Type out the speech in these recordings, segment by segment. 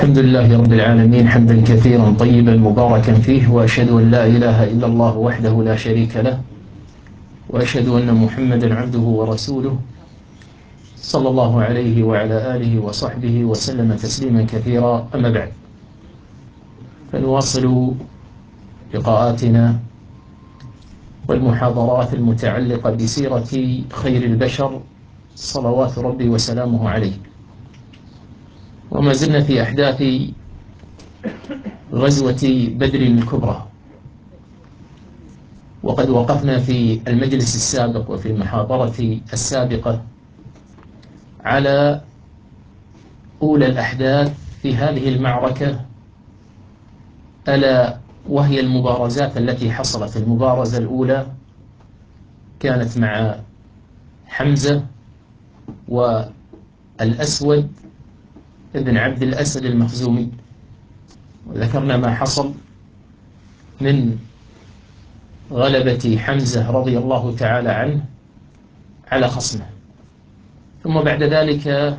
الحمد لله رب العالمين حمدا كثيرا طيبا مباركا فيه، وأشهد أن لا إله إلا الله وحده لا شريك له، وأشهد أن محمدا عبده ورسوله صلى الله عليه وعلى آله وصحبه وسلم تسليما كثيرا. أما بعد، فنواصل لقاءاتنا والمحاضرات المتعلقة بسيرة خير البشر صلوات ربي وسلامه عليه. وما زلنا في أحداث غزوة بدر الكبرى، وقد وقفنا في المجلس السابق وفي المحاضرة السابقة على أولى الأحداث في هذه المعركة، ألا وهي المبارزات التي حصلت. المبارزة الأولى كانت مع حمزة والأسود ابن عبد الأسد المخزومي، وذكرنا ما حصل من غلبة حمزة رضي الله تعالى عنه على خصمه. ثم بعد ذلك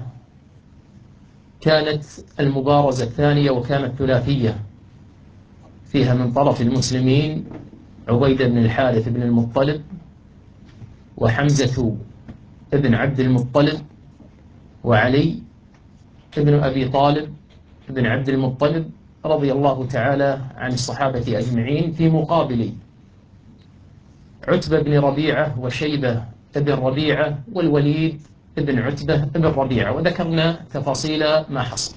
كانت المبارزة الثانية، وكانت ثلاثية، فيها من طرف المسلمين عبيدة بن الحارث بن المطلب، وحمزة ابن عبد المطلب، وعلي ابن أبي طالب ابن عبد المطلب رضي الله تعالى عن الصحابة أجمعين، في مقابل عتبة بن ربيعة وشيبة ابن ربيعة والوليد ابن عتبة ابن ربيعة، وذكرنا تفاصيل ما حصل.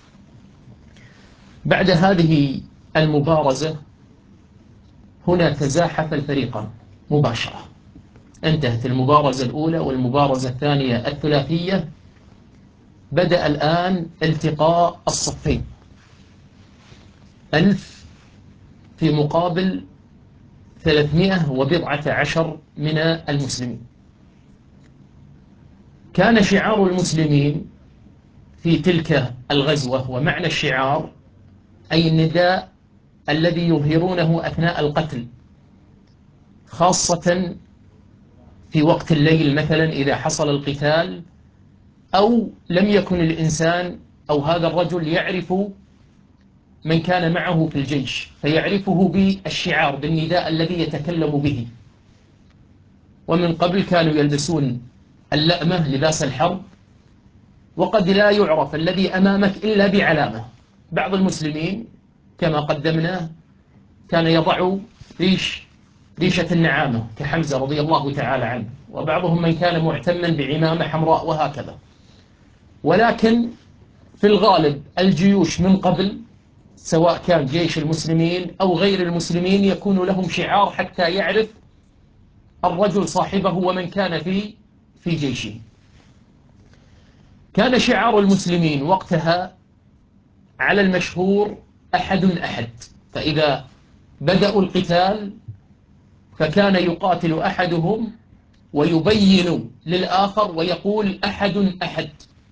بعد هذه المبارزة هنا تزاحف الفريقان مباشرة. انتهت المبارزة الأولى والمبارزة الثانية الثلاثية، بدأ الآن التقاء الصفين، 1000 في مقابل 310 من المسلمين. كان شعار المسلمين في تلك الغزوة، ومعنى الشعار أي النداء الذي يظهرونه أثناء القتل، خاصة في وقت الليل مثلا إذا حصل القتال، أو لم يكن الإنسان أو هذا الرجل يعرف من كان معه في الجيش، فيعرفه بالشعار، بالنداء الذي يتكلم به. ومن قبل كانوا يلبسون اللأمة، لباس الحرب، وقد لا يعرف الذي أمامك إلا بعلامة. بعض المسلمين كما قدمنا كان يضع ريشة النعامة كحمزة رضي الله تعالى عنه، وبعضهم من كان معتما بعمامة حمراء وهكذا. ولكن في الغالب الجيوش من قبل، سواء كان جيش المسلمين أو غير المسلمين، يكون لهم شعار حتى يعرف الرجل صاحبه ومن كان في جيشه. كان شعار المسلمين وقتها على المشهور أحد أحد، فإذا بدأوا القتال فكان يقاتل أحدهم ويبين للآخر ويقول أحد أحد.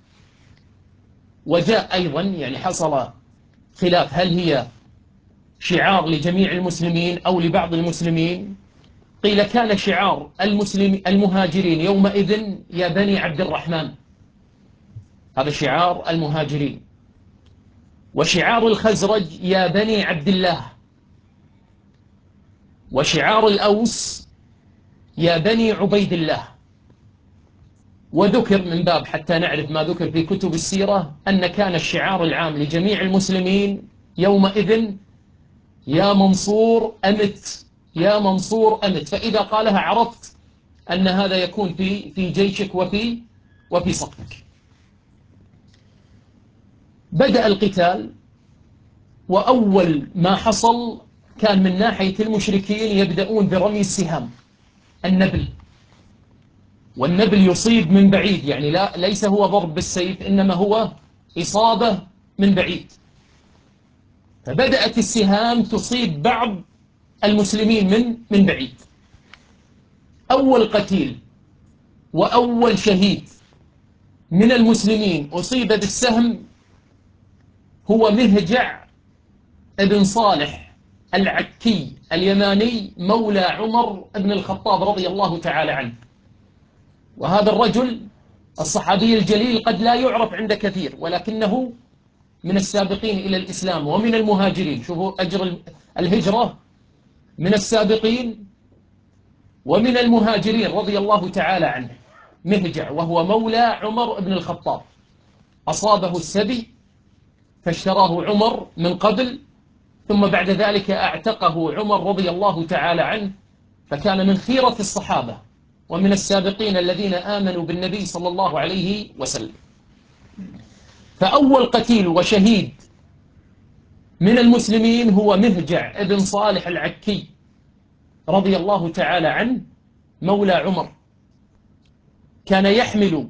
وجاء أيضا، يعني حصل خلاف، هل هي شعار لجميع المسلمين أو لبعض المسلمين؟ قيل كان شعار المهاجرين يومئذ يا بني عبد الرحمن، هذا شعار المهاجرين. وشعار الخزرج يا بني عبد الله. وشعار الأوس يا بني عبيد الله. وذكر من باب حتى نعرف ما ذكر في كتب السيرة أن كان الشعار العام لجميع المسلمين يومئذ يا منصور أمت، يا منصور أمت. فإذا قالها عرفت أن هذا يكون في جيشك وفي صفك. بدأ القتال، وأول ما حصل كان من ناحية المشركين يبدأون برمي السهام، النبل. والنبل يصيب من بعيد، يعني ليس هو ضرب بالسيف، إنما هو إصابة من بعيد. فبدأت السهام تصيب بعض المسلمين من بعيد. أول قتيل وأول شهيد من المسلمين أصيب بالسهم هو مهجع ابن صالح العكي اليماني، مولى عمر بن الخطاب رضي الله تعالى عنه. وهذا الرجل الصحابي الجليل قد لا يعرف عند كثير، ولكنه من السابقين إلى الإسلام ومن المهاجرين، شوفوا أجر الهجرة، من السابقين ومن المهاجرين رضي الله تعالى عنه، مهجع وهو مولى عمر بن الخطاب، أصابه السبي فاشتراه عمر من قبل، ثم بعد ذلك أعتقه عمر رضي الله تعالى عنه، فكان من خيرة الصحابة ومن السابقين الذين آمنوا بالنبي صلى الله عليه وسلم. فأول قتيل وشهيد من المسلمين هو مهجع ابن صالح العكي رضي الله تعالى عنه، مولى عمر، كان يحمل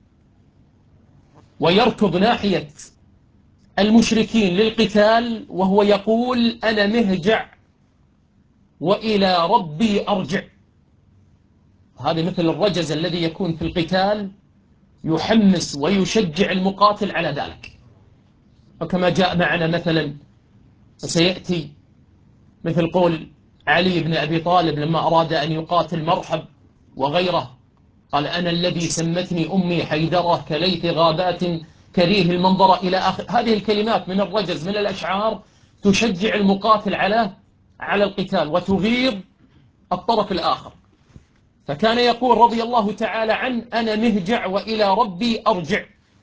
ويركض ناحية المشركين للقتال وهو يقول: أنا مهجع وإلى ربي أرجع. هذا مثل الرجز الذي يكون في القتال يحمس ويشجع المقاتل على ذلك. وكما جاء معنا مثلا سيأتي مثل قول علي بن أبي طالب لما أراد أن يقاتل مرحب وغيره، قال: أنا الذي سمتني أمي حيدرة كليث غابات كريه المنظر، إلى آخر هذه الكلمات من الرجز، من الأشعار تشجع المقاتل على القتال وتغيظ الطرف الآخر. فكان يقول رضي الله تعالى عنه: أنا مهجع وإلى ربي أرجع.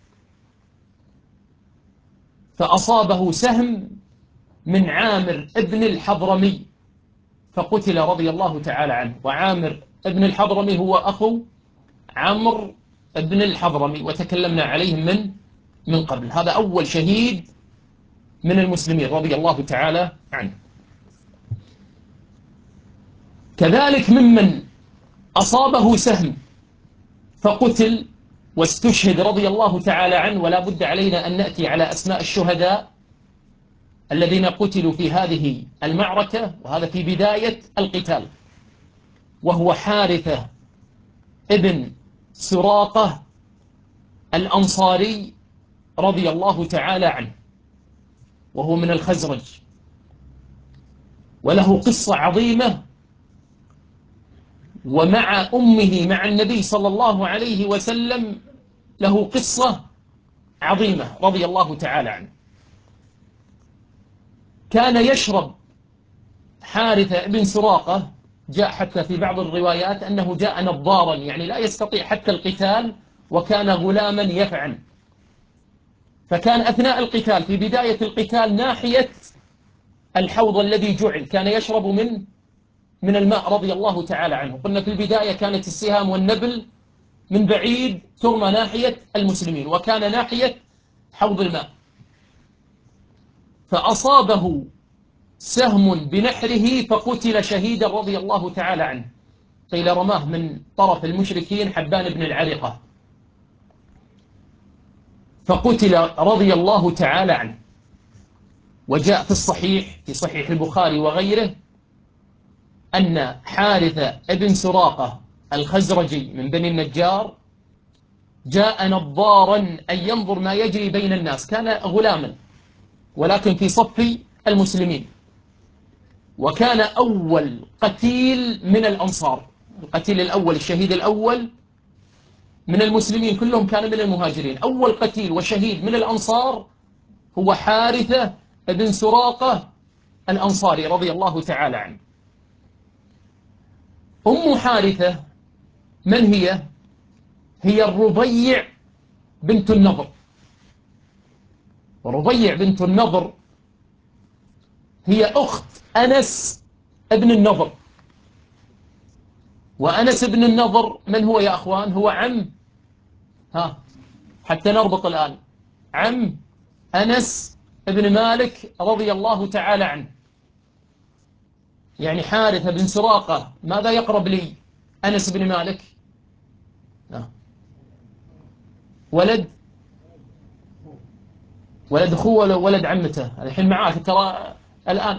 فأصابه سهم من عامر ابن الحضرمي فقتل رضي الله تعالى عنه. وعامر ابن الحضرمي هو أخو عمرو ابن الحضرمي، وتكلمنا عليهم من قبل. هذا أول شهيد من المسلمين رضي الله تعالى عنه. كذلك ممن أصابه سهم فقتل واستشهد رضي الله تعالى عنه، ولا بد علينا أن نأتي على أسماء الشهداء الذين قتلوا في هذه المعركة، وهذا في بداية القتال، وهو حارثة ابن سراقة الأنصاري رضي الله تعالى عنه، وهو من الخزرج، وله قصة عظيمة، ومع أمه مع النبي صلى الله عليه وسلم له قصة عظيمة رضي الله تعالى عنه. كان يشرب حارثة ابن سراقة، جاء حتى في بعض الروايات أنه جاء نظارا، يعني لا يستطيع حتى القتال، وكان غلاما يفعن. فكان أثناء القتال في بداية القتال ناحية الحوض الذي جعل كان يشرب من الماء رضي الله تعالى عنه. قلنا في البداية كانت السهام والنبل من بعيد ترمى ناحية المسلمين، وكان ناحية حوض الماء، فأصابه سهم بنحره فقتل شهيدا رضي الله تعالى عنه. قيل رماه من طرف المشركين حبان بن العرقة فقتل رضي الله تعالى عنه. وجاء في الصحيح، في صحيح البخاري وغيره، أن حارثة ابن سراقة الخزرجي من بني النجار جاء نظارا أن ينظر ما يجري بين الناس، كان غلاما ولكن في صف المسلمين، وكان أول قتيل من الأنصار، القتيل الأول الشهيد الأول من المسلمين كلهم كان من المهاجرين. أول قتيل وشهيد من الأنصار هو حارثة ابن سراقة الأنصاري رضي الله تعالى عنه. أم حارثة من هي؟ هي الربيع بنت النضر. وربيع بنت النضر هي أخت أنس ابن النضر. وأنس ابن النضر من هو يا أخوان؟ هو عم، حتى نربط الآن، عم أنس ابن مالك رضي الله تعالى عنه. يعني حارثة بن سراقة ماذا يقرب لي؟ أنس بن مالك ولد أخوه ولا ولد عمته؟ الحين معاك ترى الآن،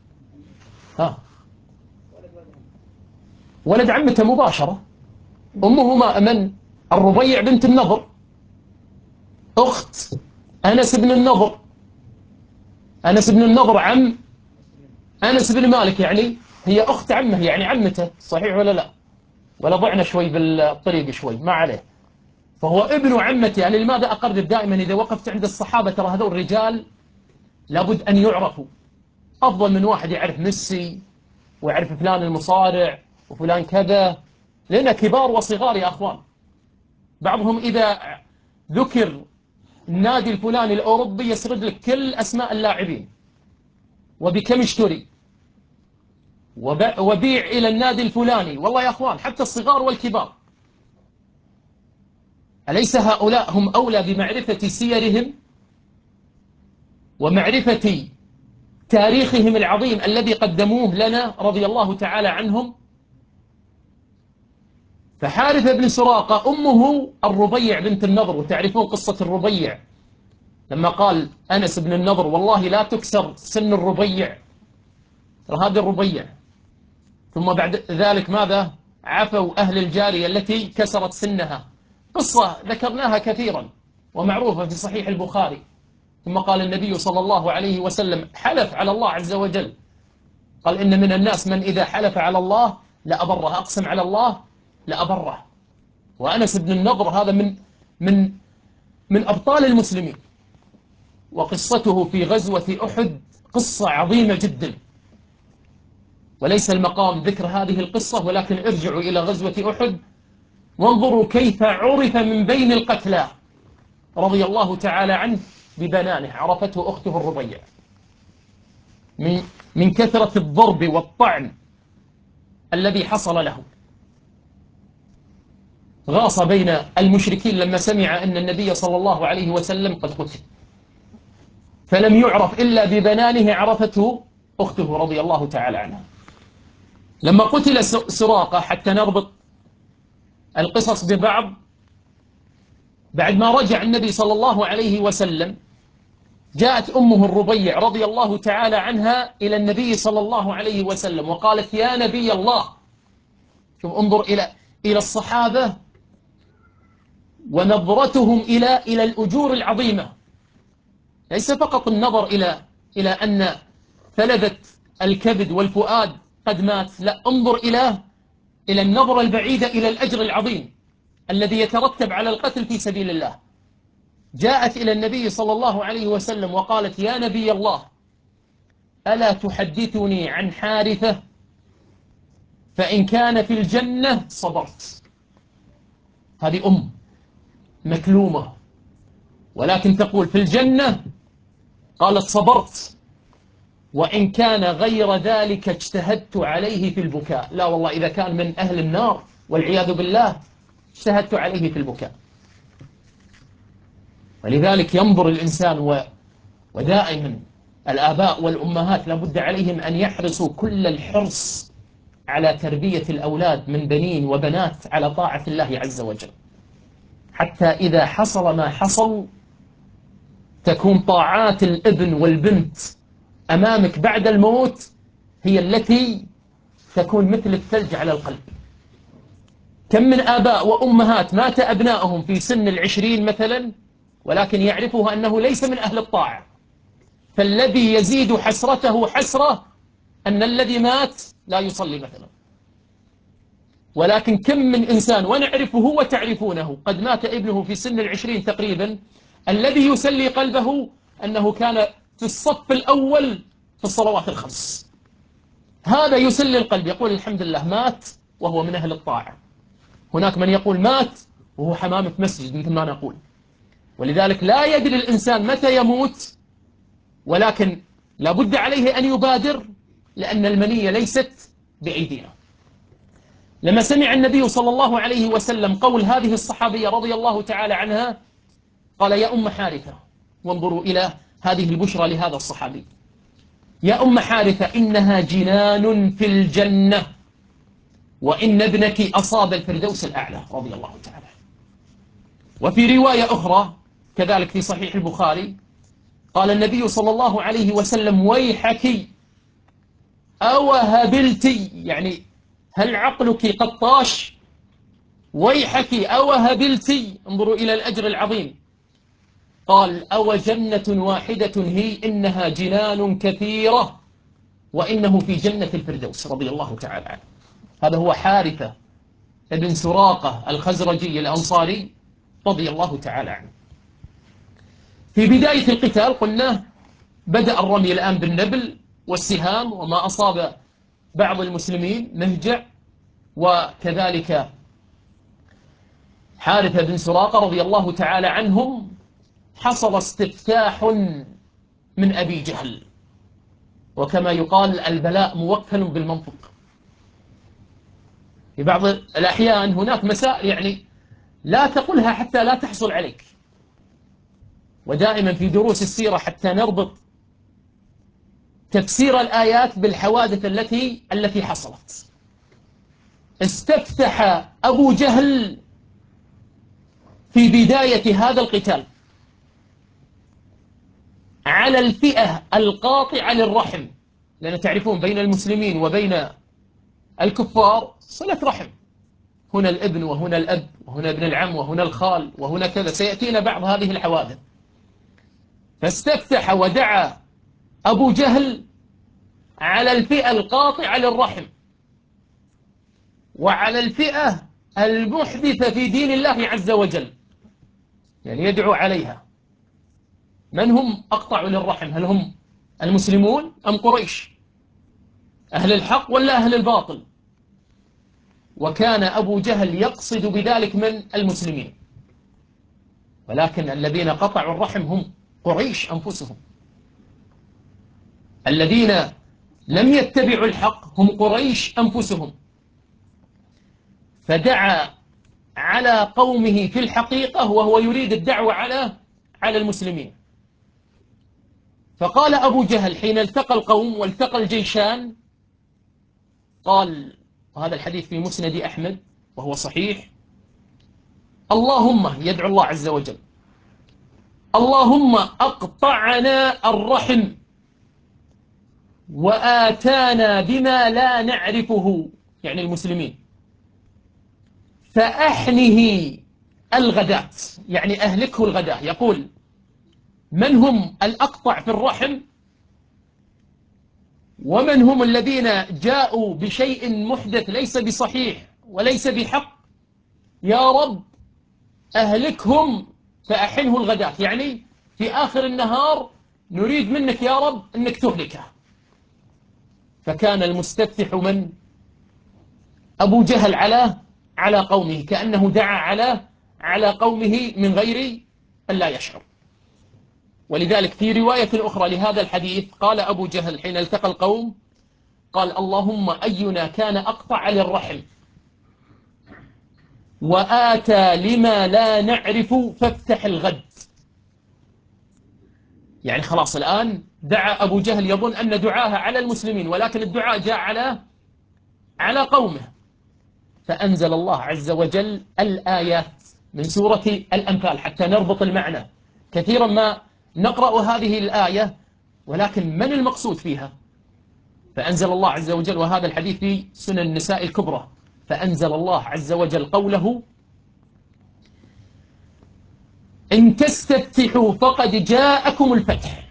ولد عمته مباشرة. أمه من؟ الربيع بنت النضر، أخت أنس بن النضر. أنس بن النضر عم أنس بن مالك، يعني هي أخت عمه، يعني عمته، صحيح ولا لا؟ ولا ضعنا شوي بالطريق شوي، ما عليه. فهو ابن عمتي. يعني لماذا أقرب دائما إذا وقفت عند الصحابة ترى هذول الرجال لابد أن يعرفوا أفضل من واحد يعرف ميسي ويعرف فلان المصارع وفلان كذا، لأن كبار وصغار يا أخوان. بعضهم إذا ذكر النادي الفلاني الأوروبي يسرد لك كل أسماء اللاعبين وبكم اشتري وبيع إلى النادي الفلاني. والله يا أخوان حتى الصغار والكبار، أليس هؤلاء هم أولى بمعرفة سيرهم ومعرفة تاريخهم العظيم الذي قدموه لنا رضي الله تعالى عنهم؟ فحارثة بن سراقة أمه الربيع بنت النضر، وتعرفون قصة الربيع لما قال أنس بن النضر والله لا تكسر سن الربيع، هذا الربيع. ثم بعد ذلك ماذا؟ عفوا أهل الجارية التي كسرت سنها، قصة ذكرناها كثيرا ومعروفة في صحيح البخاري. ثم قال النبي صلى الله عليه وسلم حلف على الله عز وجل، قال إن من الناس من إذا حلف على الله لأبره، أقسم على الله لأبره. وأنس بن النضر هذا من من أبطال المسلمين، وقصته في غزوة أحد قصة عظيمة جدا، وليس المقام ذكر هذه القصة، ولكن ارجعوا إلى غزوة أحد وانظروا كيف عرف من بين القتلى رضي الله تعالى عنه ببنانه، عرفته أخته الربيع من كثرة الضرب والطعن الذي حصل له. غاص بين المشركين لما سمع أن النبي صلى الله عليه وسلم قد قتل، فلم يعرف إلا ببنانه، عرفته أخته رضي الله تعالى عنها. لما قتل سراقة، حتى نربط القصص ببعض، بعد ما رجع النبي صلى الله عليه وسلم جاءت أمه الربيع رضي الله تعالى عنها إلى النبي صلى الله عليه وسلم وقالت يا نبي الله. شوف انظر إلى الصحابة ونظرتهم إلى الأجور العظيمة، ليس فقط النظر إلى أن فلذة الكبد والفؤاد قد مات، لا، انظر إلى النظرة البعيدة إلى الأجر العظيم الذي يترتب على القتل في سبيل الله. جاءت إلى النبي صلى الله عليه وسلم وقالت يا نبي الله ألا تحدثني عن حارثة فإن كان في الجنة صبرت. هذه أم مكلومة، ولكن تقول في الجنة، قالت صبرت، وإن كان غير ذلك اجتهدت عليه في البكاء. لا والله إذا كان من أهل النار والعياذ بالله اجتهدت عليه في البكاء. ولذلك ينظر الإنسان ودائما الآباء والأمهات لابد عليهم أن يحرصوا كل الحرص على تربية الأولاد من بنين وبنات على طاعة الله عز وجل، حتى إذا حصل ما حصل تكون طاعات الابن والبنت أمامك بعد الموت هي التي تكون مثل الثلج على القلب. كم من آباء وأمهات مات أبنائهم في سن 20 مثلا، ولكن يعرفه أنه ليس من أهل الطاعة، فالذي يزيد حسرته حسرة أن الذي مات لا يصلي مثلا. ولكن كم من إنسان ونعرفه وتعرفونه قد مات ابنه في سن 20 تقريبا، الذي يسلي قلبه أنه كان في الصف الأول في الصلوات الخمس. هذا يسلي القلب، يقول الحمد لله مات وهو من أهل الطاعة. هناك من يقول مات وهو حمامة مسجد مثل ما نقول. ولذلك لا يدري الإنسان متى يموت، ولكن لابد عليه أن يبادر، لأن المنية ليست بأيدينا. لما سمع النبي صلى الله عليه وسلم قول هذه الصحابية رضي الله تعالى عنها قال يا أم حارثة، وانظروا إلى هذه البشرى لهذا الصحابي، يا أم حارثة إنها جنان في الجنة وإن ابنك أصاب الفردوس الأعلى رضي الله تعالى. وفي رواية أخرى كذلك في صحيح البخاري قال النبي صلى الله عليه وسلم ويحك أو هبلتي، يعني هل عقلك قد طاش؟ ويحك أو هبلتي، انظروا إلى الأجر العظيم. قال أو جنة واحدة هي إنها جنان كثيرة وإنه في جنة الفردوس رضي الله تعالى عنه. هذا هو حارثة ابن سراقة الخزرجي الأنصاري رضي الله تعالى عنه. في بداية القتال قلنا بدأ الرمي الآن بالنبل والسهام، وما أصاب بعض المسلمين مهجع، وكذلك حارثة بن سراقة رضي الله تعالى عنهم حصل استفتاح من أبي جهل. وكما يقال البلاء موكل بالمنطق. في بعض الأحيان هناك مسائل يعني لا تقولها حتى لا تحصل عليك. ودائما في دروس السيرة حتى نربط تفسير الآيات بالحوادث التي حصلت. استفتح أبو جهل في بداية هذا القتال على الفئة القاطعة للرحم، لأن تعرفون بين المسلمين وبين الكفار صلة رحم، هنا الابن وهنا الأب وهنا ابن العم وهنا الخال وهنا كذا، سيأتينا بعض هذه الحوادث. فاستفتح ودعا أبو جهل على الفئة القاطعة للرحم وعلى الفئة المحدثة في دين الله عز وجل، يعني يدعو عليها. من هم أقطع للرحم؟ هل هم المسلمون أم قريش؟ أهل الحق ولا أهل الباطل؟ وكان أبو جهل يقصد بذلك من المسلمين، ولكن الذين قطعوا الرحم هم قريش أنفسهم. الذين لم يتبعوا الحق هم قريش أنفسهم. فدعا على قومه في الحقيقة وهو يريد الدعوة على المسلمين. فقال أبو جهل حين التقى القوم والتقى الجيشان، قال، وهذا الحديث في مسند أحمد وهو صحيح: اللهم، يدعو الله عز وجل، اللهم أقطعنا الرحم وآتانا بما لا نعرفه، يعني المسلمين، فأحنه الغداة، يعني أهلكه الغداة. يقول من هم الأقطع في الرحم ومن هم الذين جاءوا بشيء محدث ليس بصحيح وليس بحق، يا رب أهلكهم فأحنه الغداة، يعني في آخر النهار نريد منك يا رب أنك تهلكه. فكان المستفتح من أبو جهل على قومه، كأنه دعا على قومه من غير أن لا يشعر. ولذلك في رواية أخرى لهذا الحديث قال أبو جهل حين التقى القوم، قال اللهم أينا كان أقطع للرحم وآتى لما لا نعرف فافتح الغد. يعني خلاص الآن دعا أبو جهل يظن أن دعاه على المسلمين، ولكن الدعاء جاء على قومه. فأنزل الله عز وجل الآيات من سورة الأنفال حتى نربط المعنى. كثيرا ما نقرأ هذه الآية ولكن من المقصود فيها؟ فأنزل الله عز وجل، وهذا الحديث في سنن النساء الكبرى، فأنزل الله عز وجل قوله: إن تستفتحوا فقد جاءكم الفتح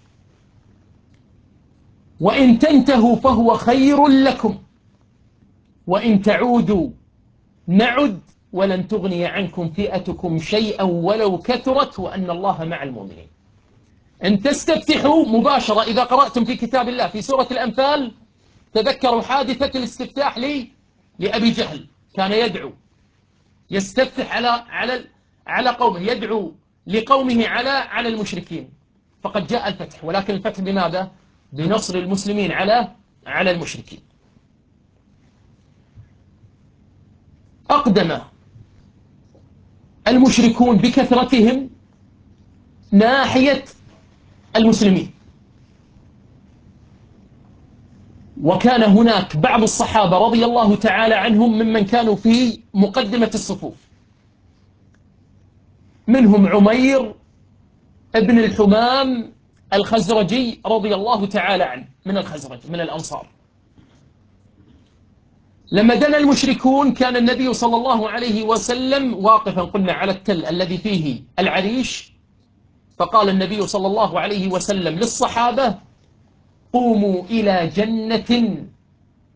وإن تنتهوا فهو خير لكم وإن تعودوا نعد ولن تغني عنكم فئتكم شيئا ولو كثرت وأن الله مع المؤمنين. إن تستفتحوا مباشرة، إذا قرأتم في كتاب الله في سورة الأنفال تذكروا حادثة الاستفتاح لأبي جهل، كان يدعو يستفتح على قومه، يدعو لقومه على المشركين، فقد جاء الفتح. ولكن الفتح بماذا؟ بنصر المسلمين على المشركين. أقدم المشركون بكثرتهم ناحية المسلمين، وكان هناك بعض الصحابة رضي الله تعالى عنهم ممن كانوا في مقدمة الصفوف، منهم عمير ابن الحمام الخزرجي رضي الله تعالى عنه، من الخزرج من الأنصار. لما دنا المشركون كان النبي صلى الله عليه وسلم واقفا قلنا على التل الذي فيه العريش، فقال النبي صلى الله عليه وسلم للصحابة: قوموا إلى جنة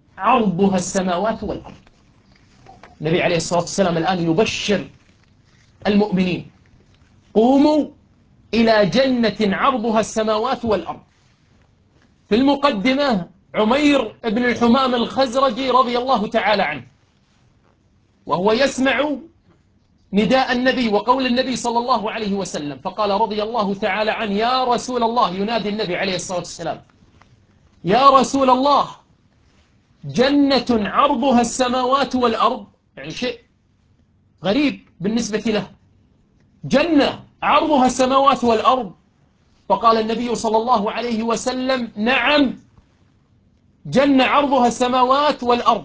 عرضها السماوات والأرض. النبي عليه الصلاة والسلام الآن يبشر المؤمنين: قوموا إلى جنة عرضها السماوات والأرض. في المقدمة عمير بن الحمام الخزرجي رضي الله تعالى عنه، وهو يسمع نداء النبي وقول النبي صلى الله عليه وسلم، فقال رضي الله تعالى عنه: يا رسول الله، ينادي النبي عليه الصلاة والسلام: يا رسول الله، جنة عرضها السماوات والأرض. يعني شيء غريب بالنسبة له، جنة عرضها السماوات والأرض. فقال النبي صلى الله عليه وسلم: نعم، جنة عرضها السماوات والأرض.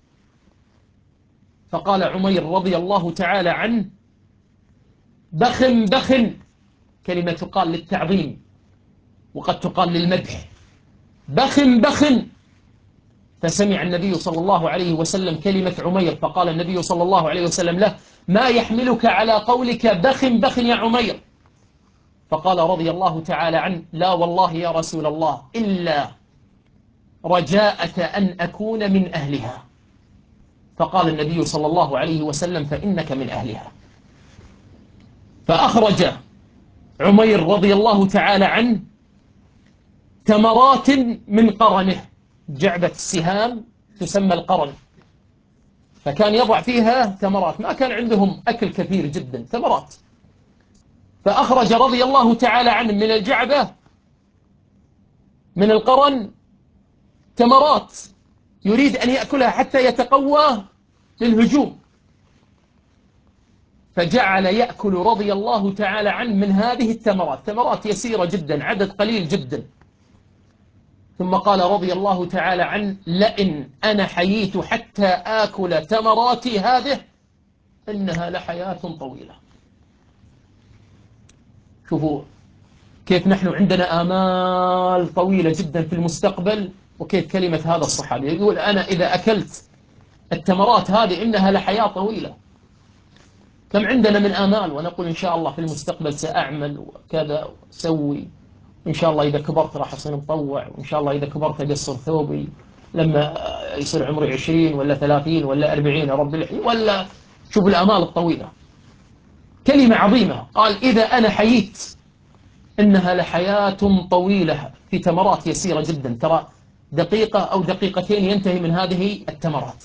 فقال عمير رضي الله تعالى عنه: بخن بخن، كلمة تقال للتعظيم وقد تقال للمدح، بخن بخن. فسمع النبي صلى الله عليه وسلم كلمة عمير، فقال النبي صلى الله عليه وسلم له: ما يحملك على قولك بخن بخن يا عمير؟ فقال رضي الله تعالى عنه: لا والله يا رسول الله، إلا رجاءة أن أكون من أهلها. فقال النبي صلى الله عليه وسلم: فإنك من أهلها. فأخرج عمير رضي الله تعالى عنه تمرات من قرنه، جعبة السهام تسمى القرن، فكان يضع فيها تمرات، ما كان عندهم أكل كثير جدا، تمرات. فأخرج رضي الله تعالى عنه من الجعبة من القرن تمرات يريد أن يأكلها حتى يتقوى للهجوم، فجعل يأكل رضي الله تعالى عنه من هذه التمرات، تمرات يسيرة جدا، عدد قليل جدا. ثم قال رضي الله تعالى عنه: لئن أنا حييت حتى آكل تمراتي هذه إنها لحياة طويلة. شوفوا كيف نحن عندنا آمال طويلة جدا في المستقبل، وكيف كلمة هذا الصحابي يقول: أنا إذا أكلت التمرات هذه إنها لحياة طويلة. كم عندنا من آمال، ونقول إن شاء الله في المستقبل سأعمل وكذا وسوي، إن شاء الله إذا كبرت راح أصير مطوع، وإن شاء الله إذا كبرت أقصر ثوبي لما يصير عمري 20 ولا 30 ولا 40 يا رب الحي، ولا شوف الآمال الطويلة. كلمة عظيمة، قال: إذا أنا حييت إنها لحياة طويلة في تمرات يسيرة جدا، ترى دقيقة أو دقيقتين ينتهي من هذه التمرات.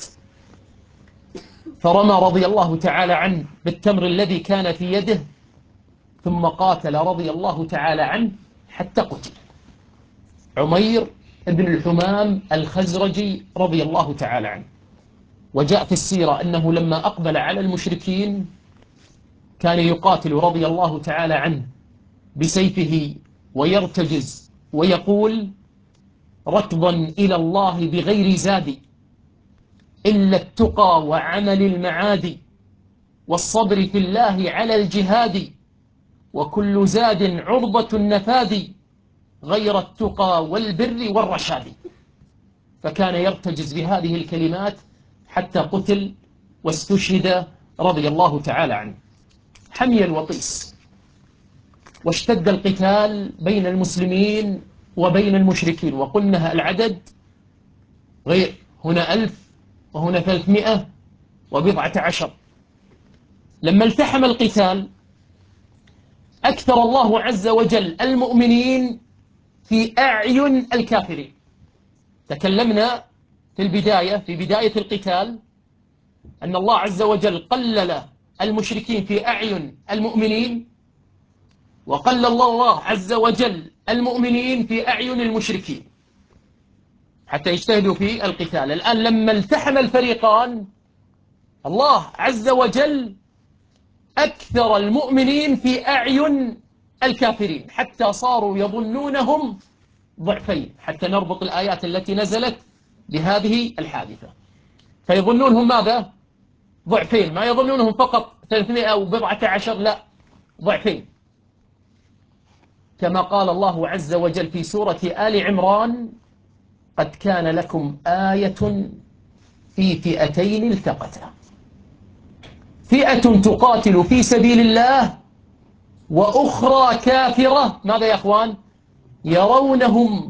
فرمى رضي الله تعالى عنه بالتمر الذي كان في يده، ثم قاتل رضي الله تعالى عنه حتى قتل. عمير بن الحمام الخزرجي رضي الله تعالى عنه. وجاء في السيرة أنه لما أقبل على المشركين كان يقاتل رضي الله تعالى عنه بسيفه ويرتجز ويقول: ركضا إلى الله بغير زاد، إلا التقى وعمل المعادي، والصبر في الله على الجهاد، وكل زاد عرضة النفاد، غير التقى والبر والرشاد. فكان يرتجز بهذه الكلمات حتى قتل واستشهد رضي الله تعالى عنه. حمي الوطيس، واشتد القتال بين المسلمين وبين المشركين، وقلنا العدد غير، هنا 1000 وهنا 300 وبضعة عشر. لما التحم القتال أكثر الله عز وجل المؤمنين في أعين الكافرين. تكلمنا في البداية، في بداية القتال، أن الله عز وجل قلل المشركين في أعين المؤمنين، وقلل الله عز وجل المؤمنين في أعين المشركين حتى يجتهدوا في القتال. الآن لما التحم الفريقان، الله عز وجل أكثر المؤمنين في أعين الكافرين حتى صاروا يظنونهم ضعفين، حتى نربط الآيات التي نزلت بهذه الحادثة. فيظنونهم ماذا؟ ضعفين، ما يظنونهم فقط 300 أو بضعة عشر، لا، ضعفين. كما قال الله عز وجل في سورة آل عمران: قد كان لكم آية في فئتين التقتا، فئة تقاتل في سبيل الله وأخرى كافرة، ماذا يا أخوان؟ يرونهم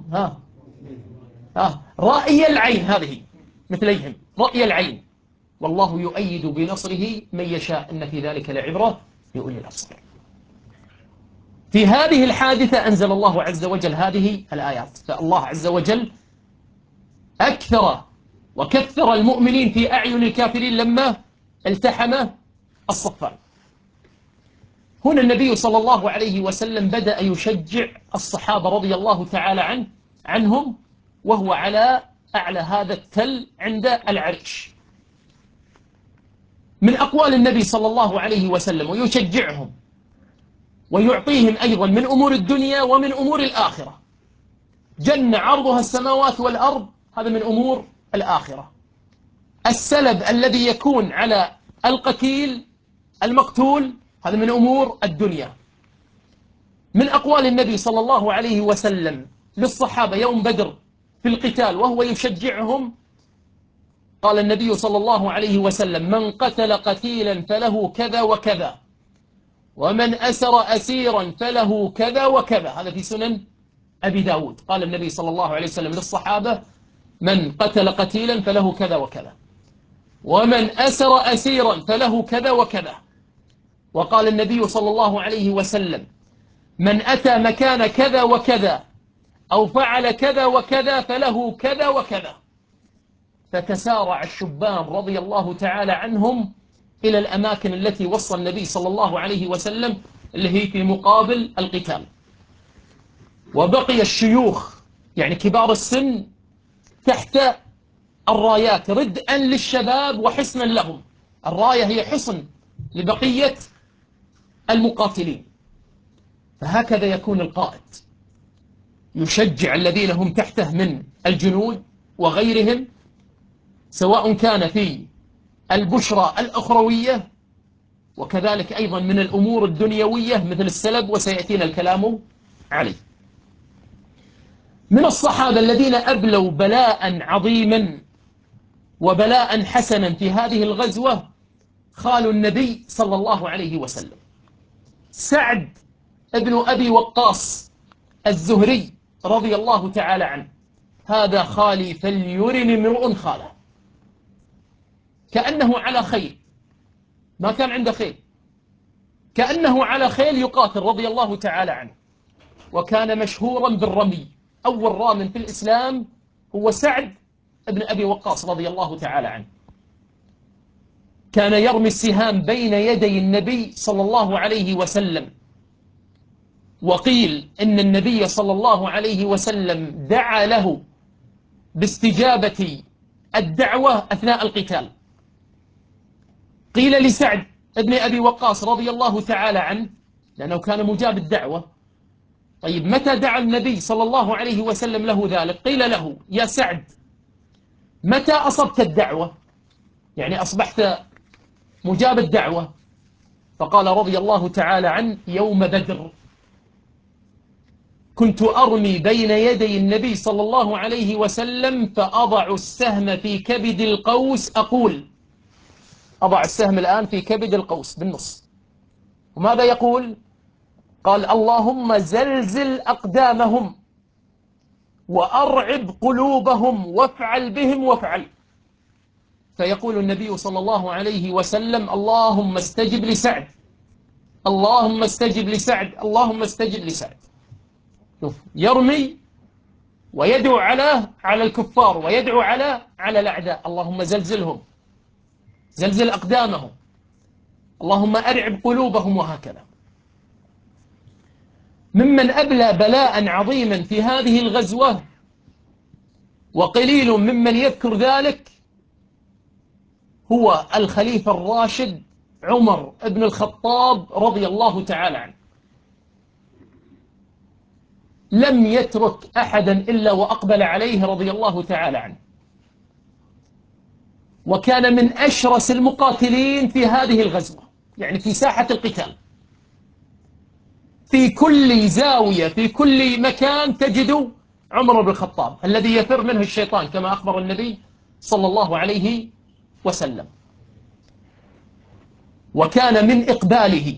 رأي العين، هذه مثليهم رأي العين، والله يؤيد بنصره من يشاء، إن في ذلك لعبرة لأولي الأبصار. في هذه الحادثة أنزل الله عز وجل هذه الآيات، فالله عز وجل أكثر وكثر المؤمنين في أعين الكافرين لما التحم الصفان. هنا النبي صلى الله عليه وسلم بدأ يشجع الصحابة رضي الله تعالى عنهم، وهو على أعلى هذا التل عند العرش، من أقوال النبي صلى الله عليه وسلم، ويشجعهم ويعطيهم أيضا من أمور الدنيا ومن أمور الآخرة. جنة عرضها السماوات والأرض، هذا من أمور الآخرة. السلب الذي يكون على القتيل المقتول، هذا من أمور الدنيا. من أقوال النبي صلى الله عليه وسلم للصحابة يوم بدر في القتال وهو يشجعهم، قال النبي صلى الله عليه وسلم: من قتل قتيلا فله كذا وكذا، ومن أسر أسيرا فله كذا وكذا. هذا في سنن أبي داود. قال النبي صلى الله عليه وسلم للصحابة: من قتل قتيلا فله كذا وكذا، ومن أسر أسيرا فله كذا وكذا. وقال النبي صلى الله عليه وسلم: من أتى مكان كذا وكذا أو فعل كذا وكذا فله كذا وكذا. فتسارع الشبان رضي الله تعالى عنهم إلى الأماكن التي وصى النبي صلى الله عليه وسلم، اللي هي في مقابل القتال. وبقي الشيوخ يعني كبار السن تحت الرايات ردءا للشباب وحصنا لهم. الراية هي حصن لبقية المقاتلين. فهكذا يكون القائد، يشجع الذين هم تحته من الجنود وغيرهم، سواء كان في البشرى الأخروية وكذلك أيضا من الأمور الدنيوية مثل السلب، وسيأتينا الكلام عليه. من الصحابة الذين أبلوا بلاء عظيما وبلاء حسنا في هذه الغزوة خال النبي صلى الله عليه وسلم، سعد ابن أبي وقاص الزهري رضي الله تعالى عنه: هذا خالي فليرني امرؤ خاله. كأنه على خيل، ما كان عنده خيل، كأنه على خيل يقاتل رضي الله تعالى عنه. وكان مشهورا بالرمي، أول رام في الإسلام هو سعد ابن أبي وقاص رضي الله تعالى عنه. كان يرمي السهام بين يدي النبي صلى الله عليه وسلم. وقيل إن النبي صلى الله عليه وسلم دعا له باستجابة الدعوة أثناء القتال. قيل لسعد ابن أبي وقاص رضي الله تعالى عنه، لأنه كان مجاب الدعوة: طيب متى دعا النبي صلى الله عليه وسلم له ذلك؟ قيل له: يا سعد، متى أصبت الدعوة؟ يعني أصبحت مجاب الدعوة. فقال رضي الله تعالى عنه: يوم بدر كنت أرمي بين يدي النبي صلى الله عليه وسلم فأضع السهم في كبد القوس، أقول: أضع السهم الآن في كبد القوس بالنص، وماذا يقول؟ قال: اللهم زلزل أقدامهم وأرعب قلوبهم وافعل بهم وافعل. فيقول النبي صلى الله عليه وسلم: اللهم استجب لسعد، اللهم استجب لسعد، اللهم استجب لسعد. شوف، يرمي ويدعو على الكفار ويدعو على الأعداء: اللهم زلزلهم، زلزل أقدامهم، اللهم أرعب قلوبهم، وهكذا. ممن أبلى بلاء عظيما في هذه الغزوة، وقليل ممن يذكر ذلك، هو الخليفة الراشد عمر بن الخطاب رضي الله تعالى عنه. لم يترك أحدا إلا وأقبل عليه رضي الله تعالى عنه، وكان من أشرس المقاتلين في هذه الغزوة، يعني في ساحة القتال. في كل زاوية في كل مكان تجد عمر بن الخطاب الذي يفر منه الشيطان، كما أخبر النبي صلى الله عليه وسلم. وكان من إقباله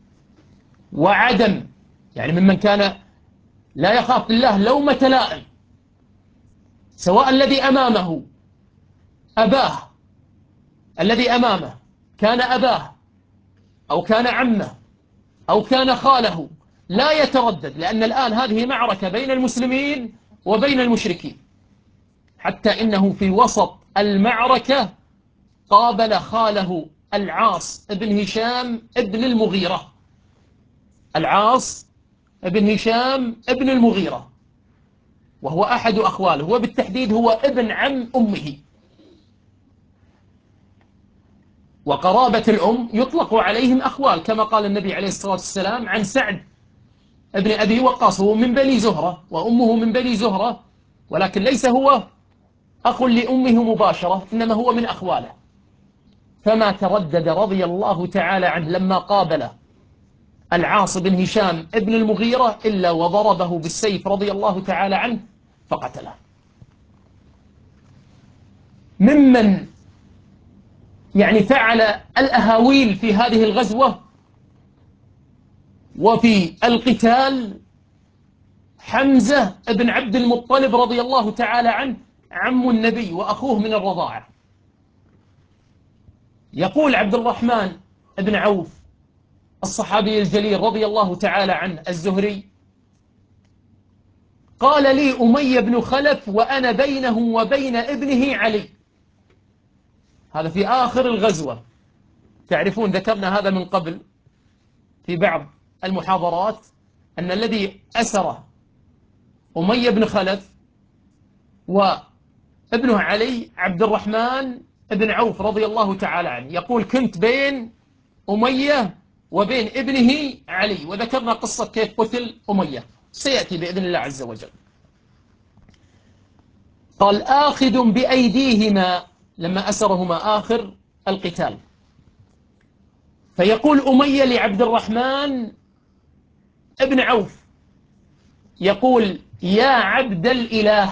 وعدم، يعني ممن كان لا يخاف الله لومة لائم، سواء الذي أمامه أباه، الذي أمامه كان أباه أو كان عمه أو كان خاله لا يتردد، لأن الآن هذه معركة بين المسلمين وبين المشركين، حتى إنه في وسط المعركة قابل خاله العاص بن هشام ابن المغيرة. العاص بن هشام ابن المغيرة، وهو أحد أخواله، وبالتحديد هو ابن عم أمه، وقرابة الأم يطلق عليهم أخوال، كما قال النبي عليه الصلاة والسلام عن سعد ابن أبي وقاص، هو من بني زهرة وأمه من بني زهرة، ولكن ليس هو أخ لأمه مباشرة، إنما هو من أخواله. فما تردد رضي الله تعالى عنه لما قابل العاص بن هشام ابن المغيرة إلا وضربه بالسيف رضي الله تعالى عنه فقتله. ممن يعني فعل الأهاويل في هذه الغزوة وفي القتال حمزة بن عبد المطلب رضي الله تعالى عنه، عم النبي وأخوه من الرضاعة. يقول عبد الرحمن بن عوف الصحابي الجليل رضي الله تعالى عنه الزهري: قال لي أمية بن خلف وأنا بينه وبين ابنه علي. هذا في آخر الغزوة. تعرفون ذكرنا هذا من قبل في بعض المحاضرات، أن الذي أسر أمية بن خلف وابنه علي عبد الرحمن بن عوف رضي الله تعالى عنه. يقول: كنت بين أمية وبين ابنه علي، وذكرنا قصة كيف قتل أمية، سيأتي بإذن الله عز وجل. قال: آخذ بأيديهما، لما أسرهما آخر القتال. فيقول أمية لعبد الرحمن ابن عوف، يقول: يا عبد الإله.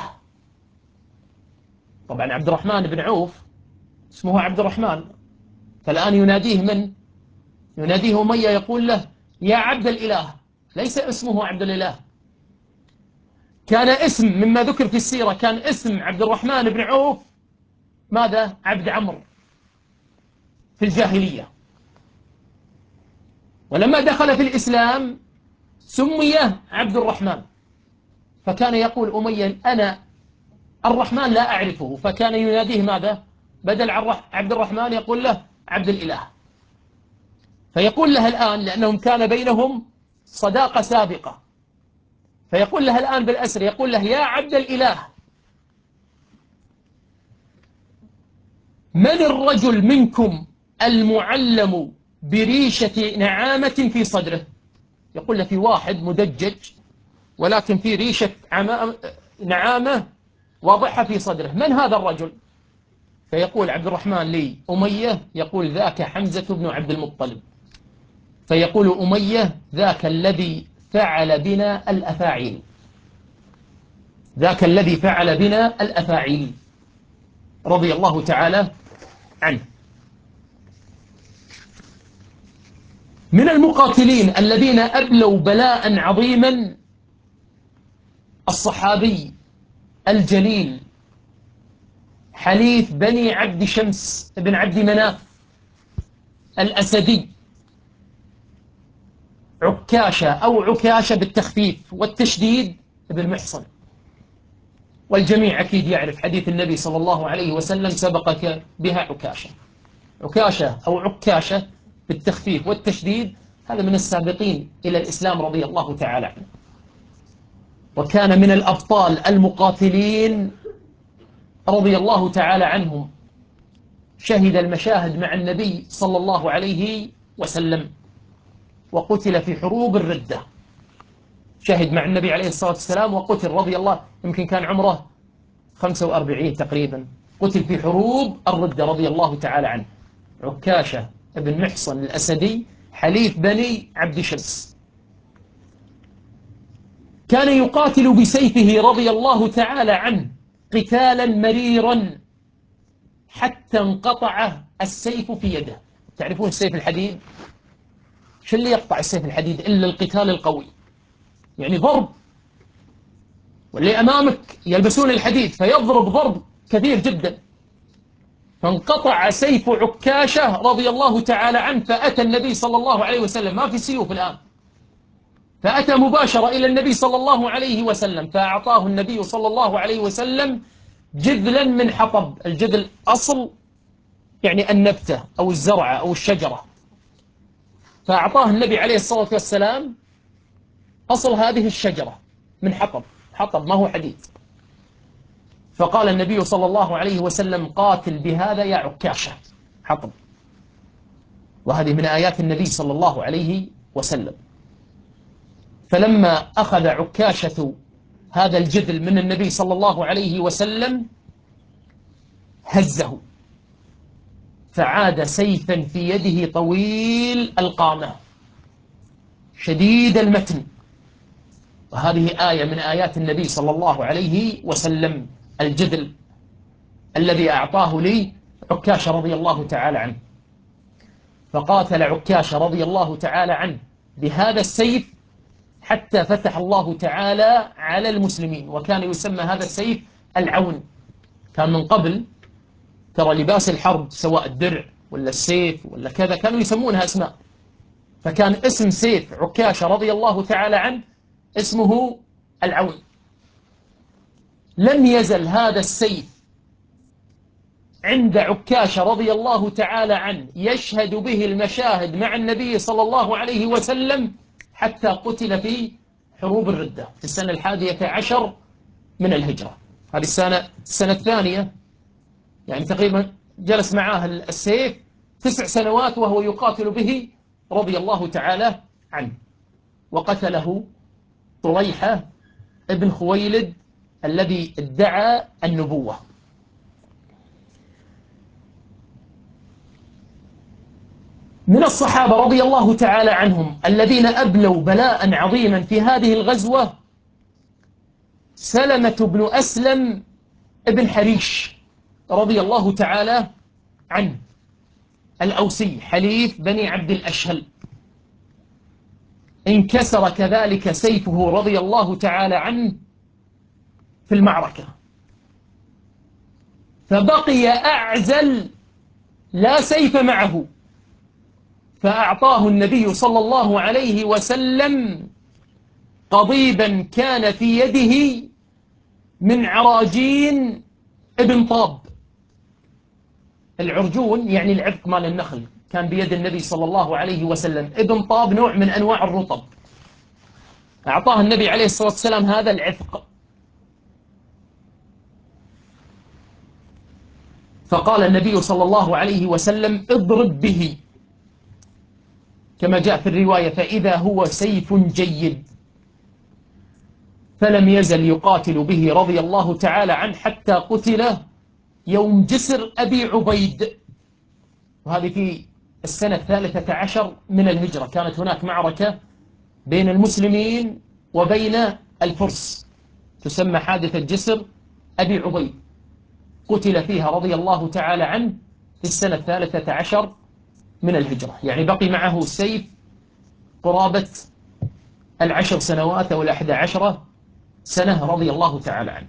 طبعا عبد الرحمن بن عوف اسمه عبد الرحمن، فالآن يناديه من؟ يناديه أمية يقول له: يا عبد الإله، ليس اسمه عبد الإله. كان اسم مما ذكر في السيرة، كان اسم عبد الرحمن بن عوف ماذا؟ عبد عمرو في الجاهلية، ولما دخل في الإسلام سمي عبد الرحمن. فكان يقول أمية: أنا الرحمن لا أعرفه، فكان يناديه ماذا؟ بدل عبد الرحمن يقول له عبد الإله. فيقول له الآن، لأنهم كان بينهم صداقة سابقة، فيقول له الآن بالأسر، يقول له: يا عبد الإله، من الرجل منكم المعلم بريشة نعامة في صدره؟ يقول له: في واحد مدجج ولكن في ريشة نعامة واضحة في صدره، من هذا الرجل؟ فيقول عبد الرحمن لي أمية، يقول: ذاك حمزة بن عبد المطلب. فيقول أمية: ذاك الذي فعل بنا الأفاعيل، ذاك الذي فعل بنا الأفاعيل، رضي الله تعالى عنه. من المقاتلين الذين أبلوا بلاء عظيما الصحابي الجليل حليف بني عبد شمس بن عبد مناف الأسدي، عكاشة أو عكاشة بالتخفيف والتشديد بن محصن. والجميع أكيد يعرف حديث النبي صلى الله عليه وسلم: سبقك بها عكاشة. عكاشة أو عكاشة بالتخفيف والتشديد، هذا من السابقين إلى الإسلام رضي الله تعالى عنه، وكان من الأبطال المقاتلين رضي الله تعالى عنهم، شهد المشاهد مع النبي صلى الله عليه وسلم، وقتل في حروب الردة. شهد مع النبي عليه الصلاة والسلام وقتل رضي الله، يمكن كان عمره 45 تقريبا، قتل في حروب الردة رضي الله تعالى عنه. عكاشة بن محصن الأسدي حليف بني عبد شمس، كان يقاتل بسيفه رضي الله تعالى عنه قتالا مريرا حتى انقطع السيف في يده. تعرفون السيف الحديد؟ شو اللي يقطع السيف الحديد إلا القتال القوي، يعني ضرب، واللي أمامك يلبسون الحديد فيضرب ضرب كثير جدا، فانقطع سيف عكاشة رضي الله تعالى عنه، فأتى النبي صلى الله عليه وسلم، ما في سيوف الآن، فأتى مباشرة إلى النبي صلى الله عليه وسلم، فأعطاه النبي صلى الله عليه وسلم جذلا من حطب. الجذل أصل يعني النبتة أو الزرعة أو الشجرة، فأعطاه النبي عليه الصلاة والسلام أصل هذه الشجرة من حطب، حطب ما هو حديد. فقال النبي صلى الله عليه وسلم: قاتل بهذا يا عكاشة، حطب. وهذه من آيات النبي صلى الله عليه وسلم. فلما أخذ عكاشة هذا الجذل من النبي صلى الله عليه وسلم هزه، فعاد سيفا في يده طويل القامة شديد المتن. وهذه آية من آيات النبي صلى الله عليه وسلم، الجذل الذي أعطاه لي عكاشة رضي الله تعالى عنه. فقاتل عكاشة رضي الله تعالى عنه بهذا السيف حتى فتح الله تعالى على المسلمين. وكان يسمى هذا السيف العون. كان من قبل ترى لباس الحرب سواء الدرع ولا السيف ولا كذا كانوا يسمونها أسماء، فكان اسم سيف عكاشة رضي الله تعالى عنه اسمه العون. لم يزل هذا السيف عند عكاشة رضي الله تعالى عنه يشهد به المشاهد مع النبي صلى الله عليه وسلم حتى قتل في حروب الردة في السنة 11 من الهجرة. هذه السنة الثانية، يعني تقريبا جلس معاه السيف 9 سنوات وهو يقاتل به رضي الله تعالى عنه. وقتله طليحة ابن خويلد الذي ادعى النبوة. من الصحابة رضي الله تعالى عنهم الذين أبلوا بلاء عظيما في هذه الغزوة سلمة بن أسلم ابن حريش رضي الله تعالى عنه، الأوسي حليف بني عبد الأشهل. انكسر كذلك سيفه رضي الله تعالى عنه في المعركة، فبقي أعزل لا سيف معه، فأعطاه النبي صلى الله عليه وسلم قضيبا كان في يده من عراجين ابن طاب. العرجون يعني العذق مال النخل، كان بيد النبي صلى الله عليه وسلم. ابن طاب نوع من أنواع الرطب، أعطاه النبي عليه الصلاة والسلام هذا العذق. فقال النبي صلى الله عليه وسلم: اضرب به، كما جاء في الرواية: فإذا هو سيف جيد. فلم يزل يقاتل به رضي الله تعالى عنه حتى قتل يوم جسر أبي عبيد. وهذه في السنة 13 من الهجرة. كانت هناك معركة بين المسلمين وبين الفرس تسمى حادثة جسر أبي عبيد، قتل فيها رضي الله تعالى عنه في السنة 13 من الهجرة. يعني بقي معه السيف قرابة 10 سنوات أو 11 سنة رضي الله تعالى عنه.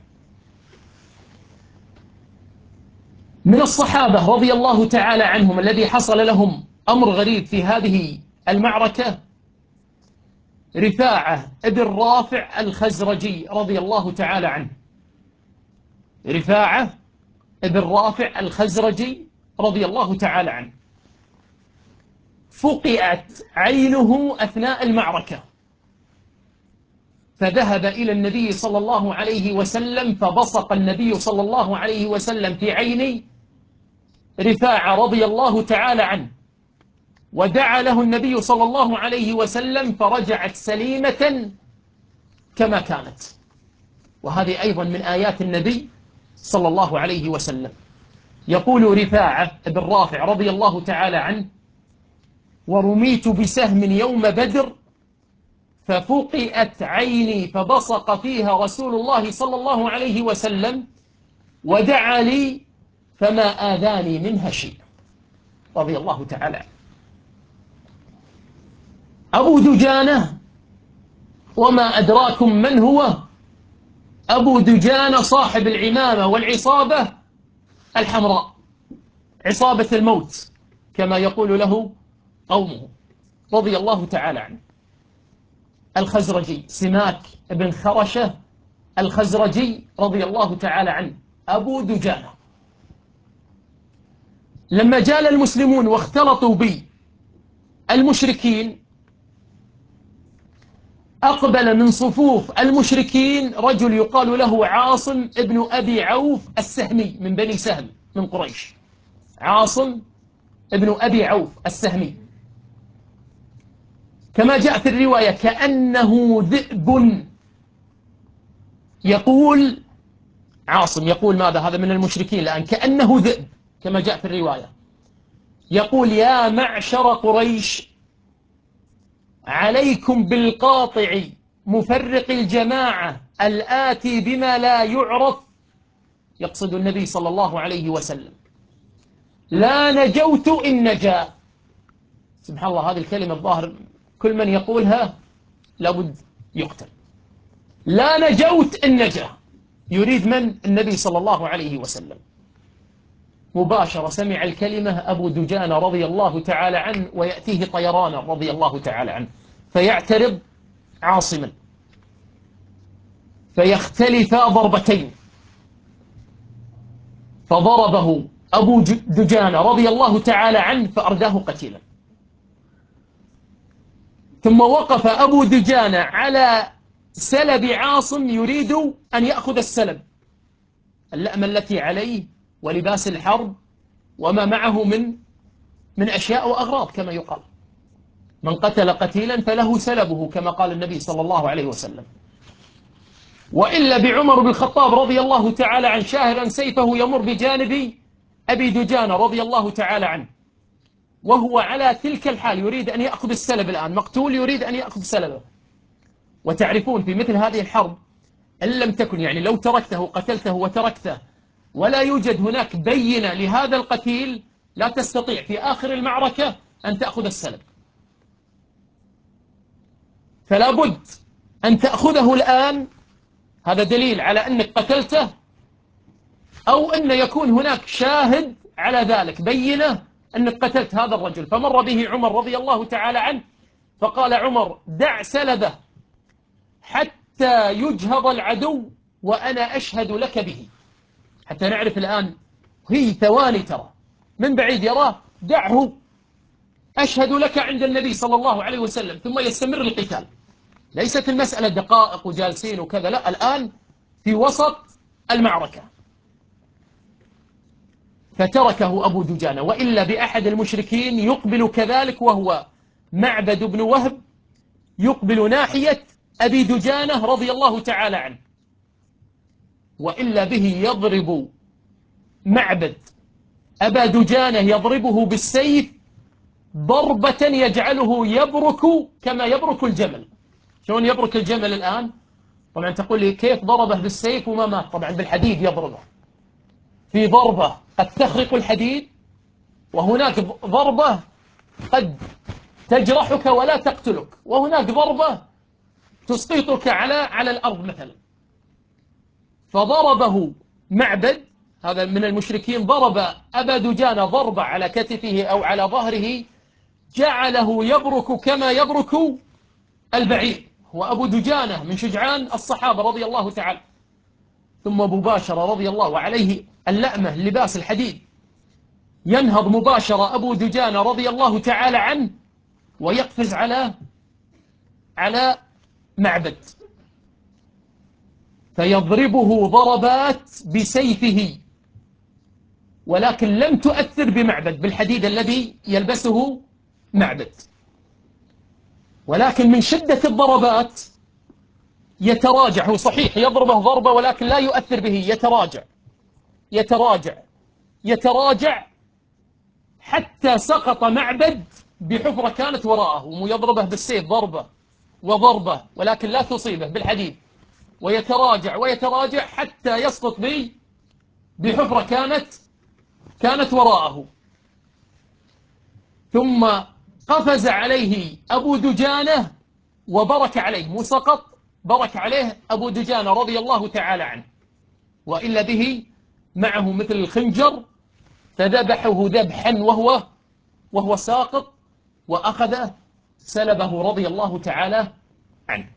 من الصحابة رضي الله تعالى عنهم الذي حصل لهم أمر غريب في هذه المعركة رفاعة ابن رافع الخزرجي رضي الله تعالى عنه. رفاعة ابن رافع الخزرجي رضي الله تعالى عنه فقئت عينه أثناء المعركة، فذهب إلى النبي صلى الله عليه وسلم، فبصق النبي صلى الله عليه وسلم في عين رفاعة رضي الله تعالى عنه، ودعا له النبي صلى الله عليه وسلم، فرجعت سليمة كما كانت. وهذه أيضا من آيات النبي صلى الله عليه وسلم. يقول رفاعة بن رافع رضي الله تعالى عنه: ورميت بسهم يوم بدر ففقئت عيني فبصق فيها رسول الله صلى الله عليه وسلم ودعا لي فما آذاني منها شيء، رضي الله تعالى عنه. أبو دجانة، وما أدراكم من هو؟ أبو دجانة صاحب العمامة والعصابة الحمراء، عصابة الموت كما يقول له قومه رضي الله تعالى عنه. الخزرجي سماك بن خرشة الخزرجي رضي الله تعالى عنه أبو دجانة. لما جال المسلمون واختلطوا بالمشركين أقبل من صفوف المشركين رجل يقال له عاصم ابن أبي عوف السهمي من بني سهم من قريش. عاصم ابن أبي عوف السهمي كما جاء في الرواية كأنه ذئب. يقول عاصم يقول ماذا؟ هذا من المشركين الآن. كأنه ذئب كما جاء في الرواية. يقول يا معشر قريش عليكم بالقاطع مفرق الجماعة الآتي بما لا يعرف، يقصد النبي صلى الله عليه وسلم. لا نجوت إن نجا. سبحان الله، هذه الكلمة الظاهر كل من يقولها لابد يقتل. لا نجوت إن نجا، يريد من؟ النبي صلى الله عليه وسلم. مباشرة سمع الكلمة أبو دجانة رضي الله تعالى عنه ويأتيه طيران رضي الله تعالى عنه فيعترض عاصما فيختلفا ضربتين، فضربه أبو دجانة رضي الله تعالى عنه فأرداه قتيلا. ثم وقف أبو دجانة على سلب عاصم يريد أن يأخذ السلب، اللأمة التي عليه ولباس الحرب وما معه من أشياء وأغراض كما يقال. من قتل قتيلا فله سلبه كما قال النبي صلى الله عليه وسلم. وإلا بعمر بن الخطاب رضي الله تعالى عنه شاهرا سيفه يمر بجانب أبي دجانة رضي الله تعالى عنه وهو على تلك الحال يريد أن يأخذ السلب. الآن مقتول يريد أن يأخذ سلبه. وتعرفون في مثل هذه الحرب إن لم تكن يعني لو تركته قتلته وتركته ولا يوجد هناك بينة لهذا القتيل لا تستطيع في آخر المعركة أن تأخذ السلب، فلا بد أن تأخذه الآن. هذا دليل على أنك قتلته أو أن يكون هناك شاهد على ذلك بينة أنك قتلت هذا الرجل. فمر به عمر رضي الله تعالى عنه فقال عمر دع سلبه حتى يجهض العدو وأنا أشهد لك به. حتى نعرف الآن هي ثواني ترى من بعيد يراه، دعه أشهد لك عند النبي صلى الله عليه وسلم ثم يستمر القتال. ليست المسألة دقائق وجالسين وكذا، لا، الآن في وسط المعركة. فتركه أبو دجانة، وإلا بأحد المشركين يقبل كذلك وهو معبد بن وهب يقبل ناحية أبي دجانة رضي الله تعالى عنه، وإلا به يضرب معبد أبا دجانة يضربه بالسيف ضربة يجعله يبرك كما يبرك الجمل. شلون يبرك الجمل الآن؟ طبعا تقول لي كيف ضربه بالسيف وما مات؟ طبعا بالحديد يضربه، في ضربة قد تخرق الحديد وهناك ضربة قد تجرحك ولا تقتلك، وهناك ضربة تسقطك على الأرض مثلا. فضربه معبد هذا من المشركين، ضرب أبا دجانة ضربة على كتفه أو على ظهره جعله يبرك كما يبرك البعير. هو أبو دجانة من شجعان الصحابة رضي الله تعالى. ثم مباشرة رضي الله عليه اللأمة لباس الحديد، ينهض مباشرة أبو دجانة رضي الله تعالى عنه ويقفز على معبد فيضربه ضربات بسيفه، ولكن لم تؤثر بمعبد بالحديد الذي يلبسه معبد، ولكن من شدة الضربات يتراجع. هو صحيح يضربه ضربة ولكن لا يؤثر به، يتراجع يتراجع يتراجع حتى سقط معبد بحفرة كانت وراءه، ويضربه بالسيف ضربة وضربة ولكن لا تصيبه بالحديد، ويتراجع ويتراجع حتى يسقط بحفرة كانت وراءه. ثم قفز عليه أبو دجانة وبرك عليه، مو سقط، برك عليه أبو دجانة رضي الله تعالى عنه، وإلا به معه مثل الخنجر فذبحه ذبحا وهو ساقط، وأخذ سلبه رضي الله تعالى عنه.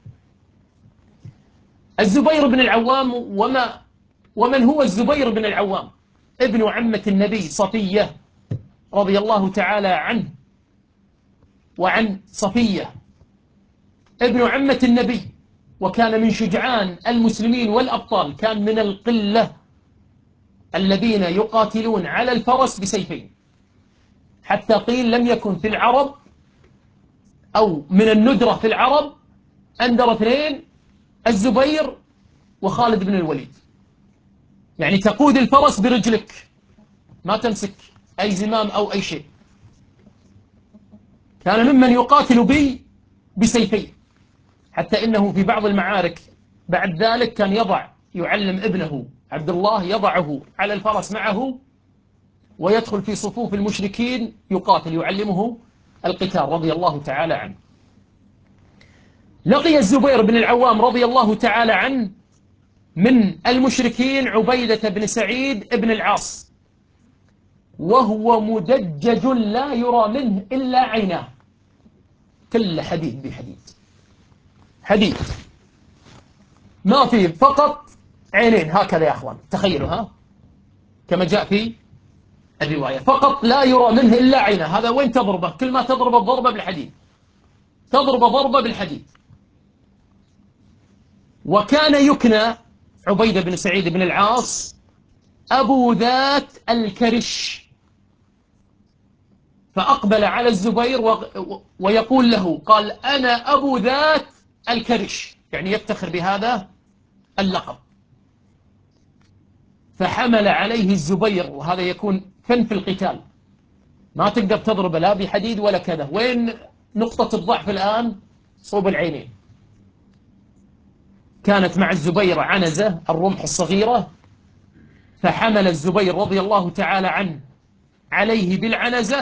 الزبير بن العوام، ومن هو الزبير بن العوام؟ ابن عمة النبي صفية رضي الله تعالى عنه وعن صفية، ابن عمة النبي، وكان من شجعان المسلمين والأبطال، كان من القلة الذين يقاتلون على الفرس بسيفين، حتى قيل لم يكن في العرب أو من الندرة في العرب أندر اثنين، الزبير وخالد بن الوليد. يعني تقود الفرس برجلك، ما تمسك أي زمام أو أي شيء. كان ممن يقاتل بسيفين، حتى إنه في بعض المعارك بعد ذلك كان يعلم ابنه عبد الله، يضعه على الفرس معه ويدخل في صفوف المشركين يقاتل، يعلمه القتال رضي الله تعالى عنه. لقي الزبير بن العوام رضي الله تعالى عنه من المشركين عبيدة بن سعيد بن العاص، وهو مدجج لا يرى منه إلا عيناه، كل حديد بحديد، حديد ما فيه، فقط عينين هكذا يا أخوان، تخيلوا ها، كما جاء في الرواية، فقط لا يرى منه إلا عينه. هذا وين تضربه؟ كل ما تضرب الضربة بالحديد، تضرب ضربة بالحديد. وكان يكنى عبيدة بن سعيد بن العاص أبو ذات الكرش، فأقبل على الزبير ويقول له، قال أنا أبو ذات الكرش، يعني يفتخر بهذا اللقب. فحمل عليه الزبير، وهذا يكون فن في القتال، ما تقدر تضرب لا بحديد ولا كذا. وين نقطة الضعف الآن؟ صوب العينين. كانت مع الزبير عنزة الرمح الصغيرة، فحمل الزبير رضي الله تعالى عنه عليه بالعنزة،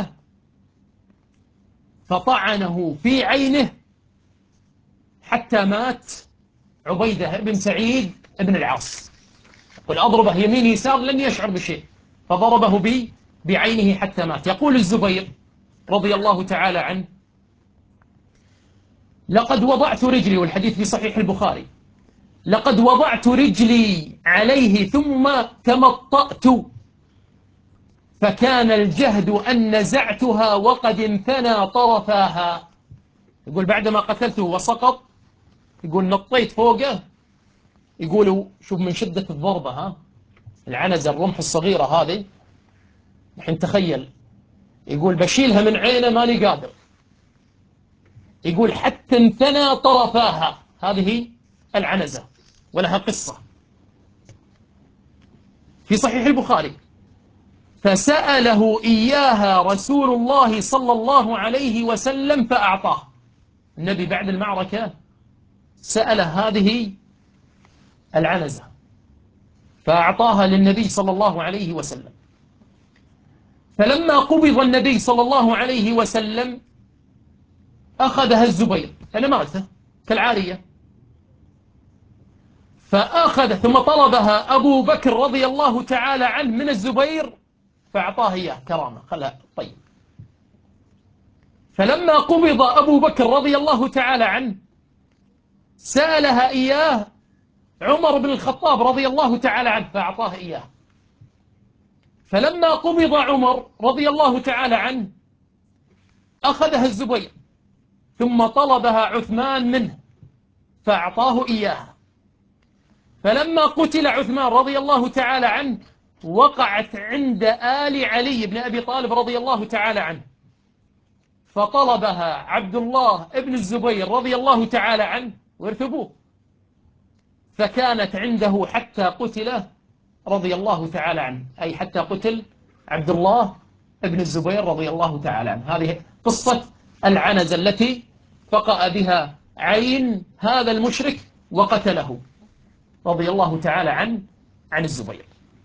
فطعنه في عينه حتى مات عبيدة بن سعيد بن العاص. والأضربة يمين يسار لم يشعر بشيء، فضربه بعينه حتى مات. يقول الزبير رضي الله تعالى عنه: لقد وضعت رجلي، والحديث في صحيح البخاري، لقد وضعت رجلي عليه ثم تمطأت، فكان الجهد أن نزعتها وقد انثنى طرفاها. يقول بعدما قتلته وسقط، يقول نطيت فوقه، يقولوا شوف من شدة الضربة، ها العنزة الرمح الصغيرة هذه، الحين تخيل، يقول بشيلها من عينه ماني قادر، يقول حتى انثنى طرفاها. هذه العنزة ولها قصة في صحيح البخاري. فسأله إياها رسول الله صلى الله عليه وسلم فأعطاه. النبي بعد المعركة سأل هذه العنزة فأعطاها للنبي صلى الله عليه وسلم. فلما قبض النبي صلى الله عليه وسلم أخذها الزبير، أنا مالته كالعارية، فأخذ ثم طلبها أبو بكر رضي الله تعالى عنه من الزبير فأعطاه إياه كرامة، خلها طيب. فلما قبض أبو بكر رضي الله تعالى عنه سألها إياه عمر بن الخطاب رضي الله تعالى عنه فأعطاه إياه. فلما قبض عمر رضي الله تعالى عنه أخذها الزبير، ثم طلبها عثمان منه فأعطاه إياها. فلما قتل عثمان رضي الله تعالى عنه وقعت عند آل علي بن أبي طالب رضي الله تعالى عنه، فطلبها عبد الله بن الزبير رضي الله تعالى عنه وارثبوه، فكانت عنده حتى قتل رضي الله تعالى عنه، أي حتى قتل عبد الله بن الزبير رضي الله تعالى عنه. هذه قصة العنزة التي فقأ بها عين هذا المشرك وقتله رضي الله تعالى عن الزبير.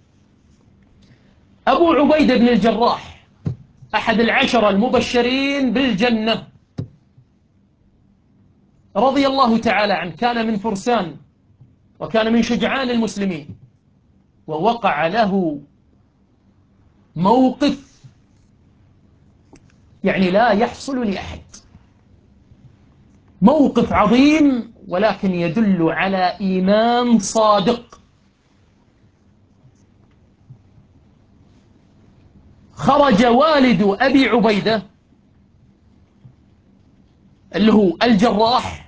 أبو عبيدة بن الجراح أحد العشرة المبشرين بالجنة رضي الله تعالى عنه، كان من فرسان وكان من شجعان المسلمين، ووقع له موقف يعني لا يحصل لأحد، موقف عظيم ولكن يدل على إيمان صادق. خرج والد أبي عبيدة اللي هو الجراح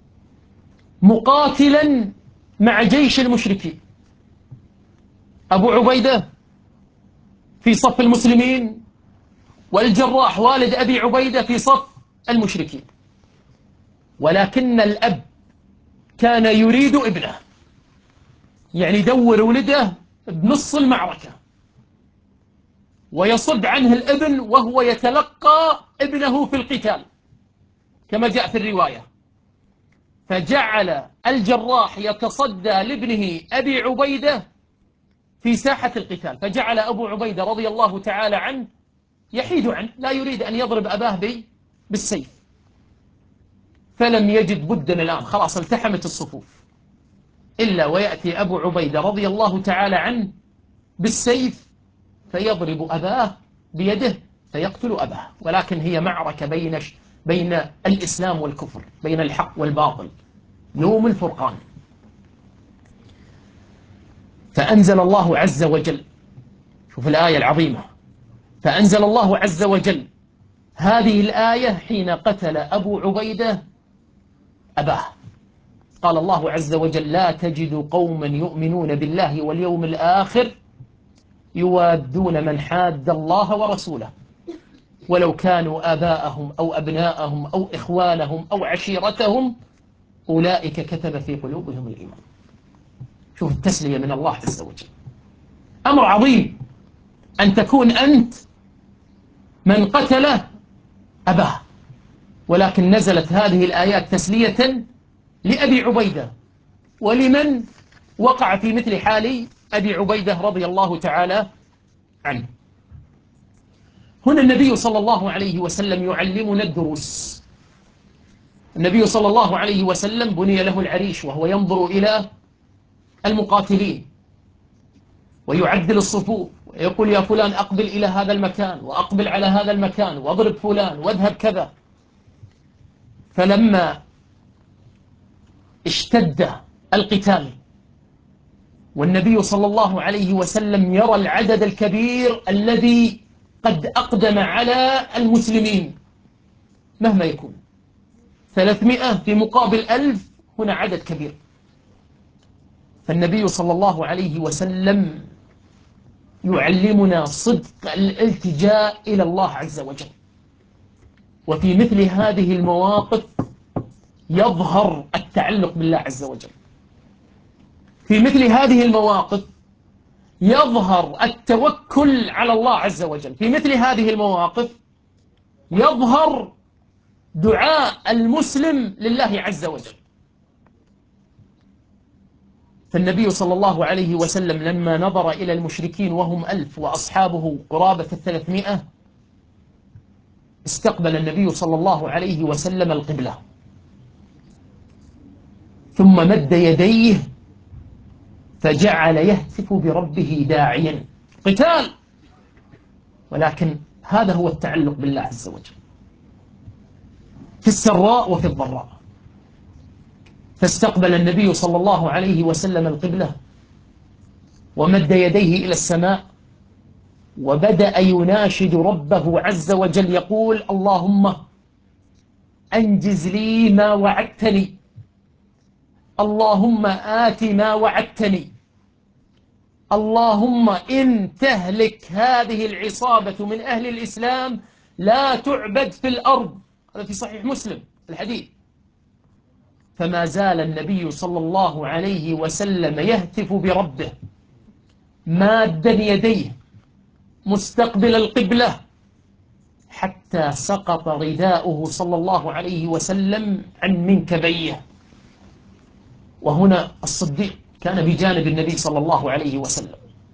مقاتلا مع جيش المشركين، أبو عبيدة في صف المسلمين والجراح والد أبي عبيدة في صف المشركين، ولكن الأب كان يريد ابنه، يعني يدور ولده بنص المعركة ويصد عنه الابن وهو يتلقى ابنه في القتال كما جاء في الرواية. فجعل الجراح يتصدى لابنه أبي عبيدة في ساحة القتال، فجعل أبو عبيدة رضي الله تعالى عنه يحيد عنه، لا يريد أن يضرب أباه بالسيف. فلم يجد بدا الآن، خلاص التحمت الصفوف، إلا ويأتي أبو عبيدة رضي الله تعالى عنه بالسيف فيضرب أباه بيده فيقتل أباه. ولكن هي معركة بين الإسلام والكفر، بين الحق والباطل، يوم الفرقان. فأنزل الله عز وجل، شوف الآية العظيمة، فأنزل الله عز وجل هذه الآية حين قتل أبو عبيدة أباه. قال الله عز وجل: لا تجد قوما يؤمنون بالله واليوم الآخر يوادون من حاد الله ورسوله ولو كانوا آباءهم أو أبناءهم أو إخوانهم أو عشيرتهم أولئك كتب في قلوبهم الإيمان. شوف التسلية من الله عز وجل، أمر عظيم أن تكون أنت من قتل أباه، ولكن نزلت هذه الآيات تسلية لأبي عبيدة ولمن وقع في مثل حال أبي عبيدة رضي الله تعالى عنه. هنا النبي صلى الله عليه وسلم يعلمنا الدروس. النبي صلى الله عليه وسلم بني له العريش وهو ينظر إلى المقاتلين ويعدل الصفوف ويقول: يا فلان أقبل إلى هذا المكان وأقبل على هذا المكان واضرب فلان واذهب كذا. فلما اشتد القتال والنبي صلى الله عليه وسلم يرى العدد الكبير الذي قد أقدم على المسلمين مهما يكون، 300 في مقابل 1000، هنا عدد كبير. فالنبي صلى الله عليه وسلم يعلمنا صدق الالتجاء إلى الله عز وجل. وفي مثل هذه المواقف يظهر التعلق بالله عز وجل، في مثل هذه المواقف يظهر التوكل على الله عز وجل، في مثل هذه المواقف يظهر دعاء المسلم لله عز وجل. فالنبي صلى الله عليه وسلم لما نظر إلى المشركين وهم 1000 وأصحابه قرابة 300 استقبل النبي صلى الله عليه وسلم القبلة ثم مد يديه فجعل يهتف بربه داعيا. قتال، ولكن هذا هو التعلق بالله عز وجل في السراء وفي الضراء. فاستقبل النبي صلى الله عليه وسلم القبلة ومد يديه إلى السماء وبدأ يناشد ربه عز وجل يقول: اللهم أنجز لي ما وعدتني، اللهم آت ما وعدتني، اللهم إن تهلك هذه العصابة من أهل الإسلام لا تعبد في الأرض. هذا في صحيح مسلم الحديث. فما زال النبي صلى الله عليه وسلم يهتف بربه مادا يديه مستقبل القبلة حتى سقط رداؤه صلى الله عليه وسلم عن منكبيه. وهنا الصديق كان بجانب النبي صلى الله عليه وسلم،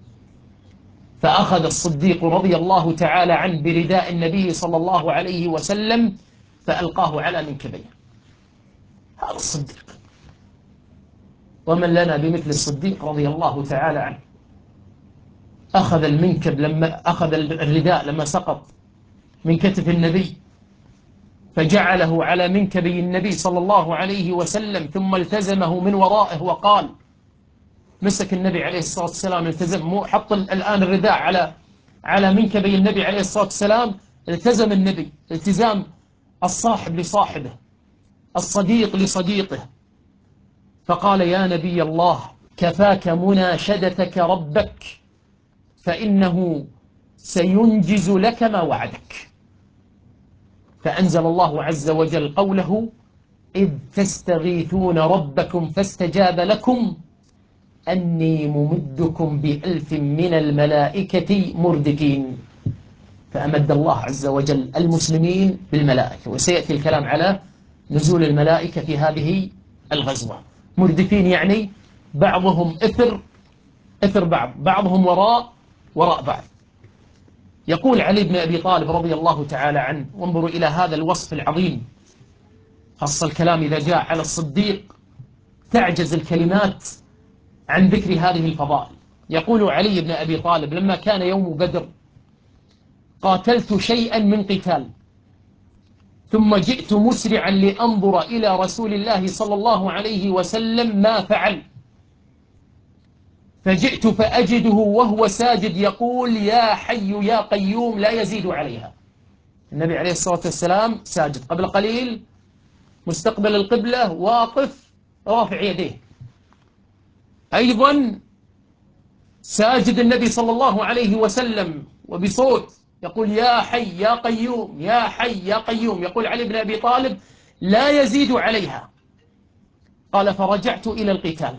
فأخذ الصديق رضي الله تعالى عنه برداء النبي صلى الله عليه وسلم فألقاه على منكبيه. هذا الصديق، ومن لنا بمثل الصديق رضي الله تعالى عنه. أخذ المنكب لما أخذ الرداء لما سقط من كتف النبي فجعله على منكبي النبي صلى الله عليه وسلم، ثم التزمه من ورائه وقال، مسك النبي عليه الصلاة والسلام التزم، مو حط الآن الرداء على منكبي النبي عليه الصلاة والسلام، التزم النبي التزام الصاحب لصاحبه، الصديق لصديقه، فقال: يا نبي الله، كفاك مناشدتك ربك فإنه سينجز لك ما وعدك. فأنزل الله عز وجل قوله: إذ تستغيثون ربكم فاستجاب لكم أني ممدكم ب1000 من الملائكة مردفين. فأمد الله عز وجل المسلمين بالملائكة، وسيأتي الكلام على نزول الملائكة في هذه الغزوة. مردفين يعني بعضهم إثر بعضهم وراء بعض. يقول علي بن أبي طالب رضي الله تعالى عنه، وانظروا إلى هذا الوصف العظيم، خاصة الكلام إذا جاء على الصديق تعجز الكلمات عن ذكر هذه الفضائل. يقول علي بن أبي طالب: لما كان يوم بدر قاتلت شيئا من قتال، ثم جئت مسرعا لأنظر إلى رسول الله صلى الله عليه وسلم ما فعل، فجئت فأجده وهو ساجد يقول: يا حي يا قيوم لا يزيد عليها. النبي عليه الصلاة والسلام ساجد قبل قليل، مستقبل القبلة، واقف رافع يديه، أيضا ساجد النبي صلى الله عليه وسلم وبصوت يقول: يا حي يا قيوم يا حي يا قيوم. يقول علي بن أبي طالب: لا يزيد عليها. قال: فرجعت إلى القتال.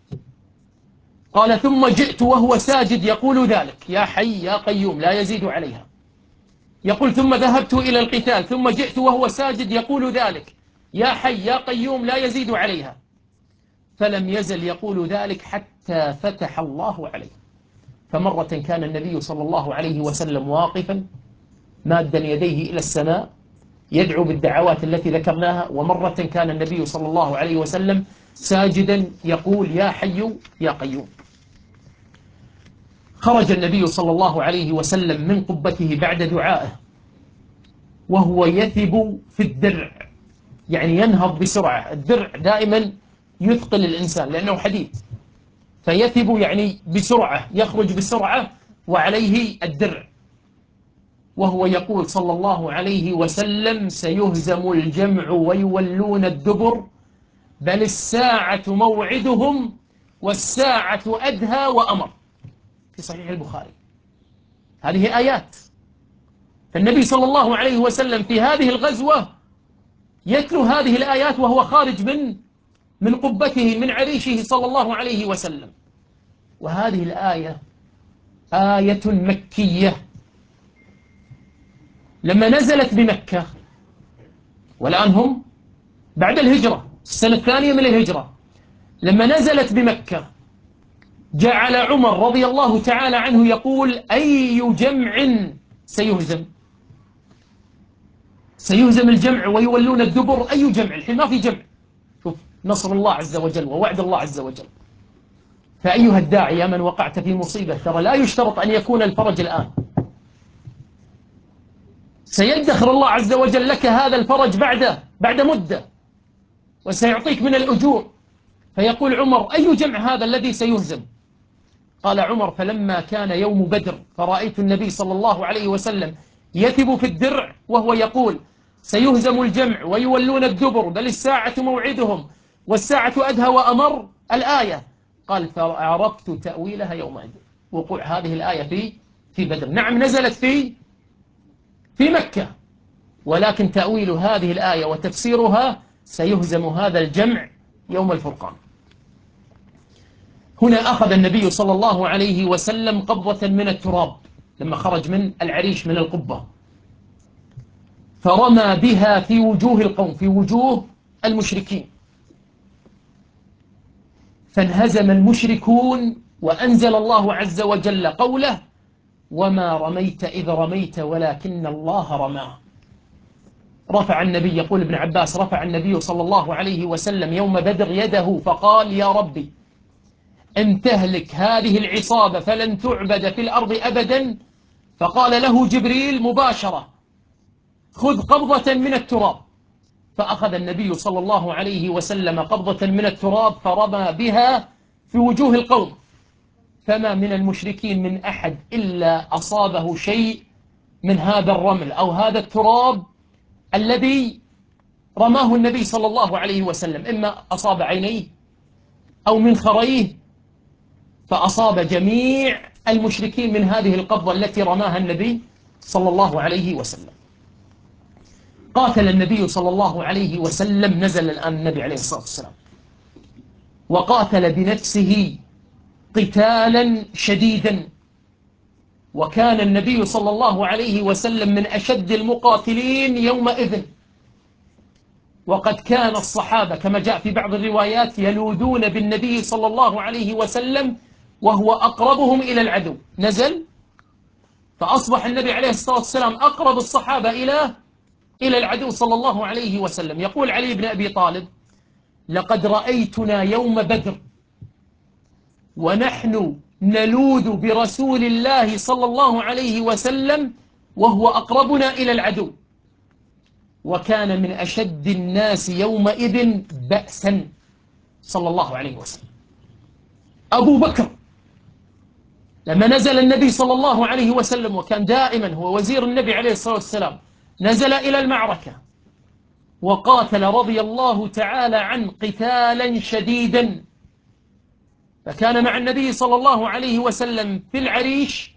قال: ثم جئت وهو ساجد يقول ذلك: يا حي يا قيوم لا يزيد عليها. يقول: ثم ذهبت إلى القتال، ثم جئت وهو ساجد يقول ذلك: يا حي يا قيوم لا يزيد عليها. فلم يزل يقول ذلك حتى فتح الله عليه. فمرة كان النبي صلى الله عليه وسلم واقفا مادا يديه إلى السماء يدعو بالدعوات التي ذكرناها، ومرة كان النبي صلى الله عليه وسلم ساجدا يقول: يا حي يا قيوم. خرج النبي صلى الله عليه وسلم من قبته بعد دعائه وهو يثب في الدرع، يعني ينهض بسرعة. الدرع دائما يثقل الإنسان لأنه حديد، فيثب يعني بسرعة، يخرج بسرعة وعليه الدرع، وهو يقول صلى الله عليه وسلم: سيهزم الجمع ويولون الدبر، بل الساعة موعدهم والساعة أدهى وأمر. في صحيح البخاري. هذه آيات. فالنبي صلى الله عليه وسلم في هذه الغزوة يتلو هذه الآيات وهو خارج من قبته من عريشه صلى الله عليه وسلم. وهذه الآية آية مكية لما نزلت بمكة، والآن هم بعد الهجرة، السنة الثانية من الهجرة. لما نزلت بمكة جعل عمر رضي الله تعالى عنه يقول: أي جمع سيهزم؟ سيهزم الجمع ويولون الدبر، أي جمع؟ الحين ما في جمع. شوف نصر الله عز وجل ووعد الله عز وجل. فأيها الداعي يا من وقعت في مصيبة، ترى لا يشترط أن يكون الفرج الآن، سيدخر الله عز وجل لك هذا الفرج بعد مدة، وسيعطيك من الأجور. فيقول عمر: أي جمع هذا الذي سيهزم؟ قال عمر: فلما كان يوم بدر فرأيت النبي صلى الله عليه وسلم يثب في الدرع وهو يقول: سيهزم الجمع ويولون الدبر، بل الساعة موعدهم والساعة أدهى وأمر، الآية. قال: فعرفت تأويلها يومئذ، وقوع هذه الآية في بدر. نعم نزلت في مكة، ولكن تأويل هذه الآية وتفسيرها: سيهزم هذا الجمع يوم الفرقان. هنا أخذ النبي صلى الله عليه وسلم قبضة من التراب لما خرج من العريش من القبة، فرمى بها في وجوه القوم، في وجوه المشركين، فانهزم المشركون، وأنزل الله عز وجل قوله: وما رميت إذ رميت ولكن الله رمى. رفع النبي، يقول ابن عباس: رفع النبي صلى الله عليه وسلم يوم بدر يده فقال: يا ربي إن تهلك هذه العصابة فلن تعبد في الأرض أبدا. فقال له جبريل مباشرة: خذ قبضة من التراب. فأخذ النبي صلى الله عليه وسلم قبضة من التراب فرمى بها في وجوه القوم، فما من المشركين من أحد إلا أصابه شيء من هذا الرمل أو هذا التراب الذي رماه النبي صلى الله عليه وسلم، إما أصاب عينيه أو منخريه، فأصاب جميع المشركين من هذه القبضة التي رماها النبي صلى الله عليه وسلم. قاتل النبي صلى الله عليه وسلم، نزل الآن النبي عليه الصلاة والسلام، وقاتل بنفسه قتالا شديدا، وكان النبي صلى الله عليه وسلم من أشد المقاتلين يومئذ. وقد كان الصحابة كما جاء في بعض الروايات يلوذون بالنبي صلى الله عليه وسلم وهو أقربهم إلى العدو. نزل فأصبح النبي عليه الصلاة والسلام أقرب الصحابة إلى العدو صلى الله عليه وسلم. يقول علي بن أبي طالب: لقد رأيتنا يوم بدر ونحن نلوذ برسول الله صلى الله عليه وسلم وهو أقربنا إلى العدو، وكان من أشد الناس يومئذ بأسا صلى الله عليه وسلم. أبو بكر لما نزل النبي صلى الله عليه وسلم، وكان دائما هو وزير النبي عليه الصلاة والسلام، نزل إلى المعركة وقاتل رضي الله تعالى عنه قتالا شديدا، فكان مع النبي صلى الله عليه وسلم في العريش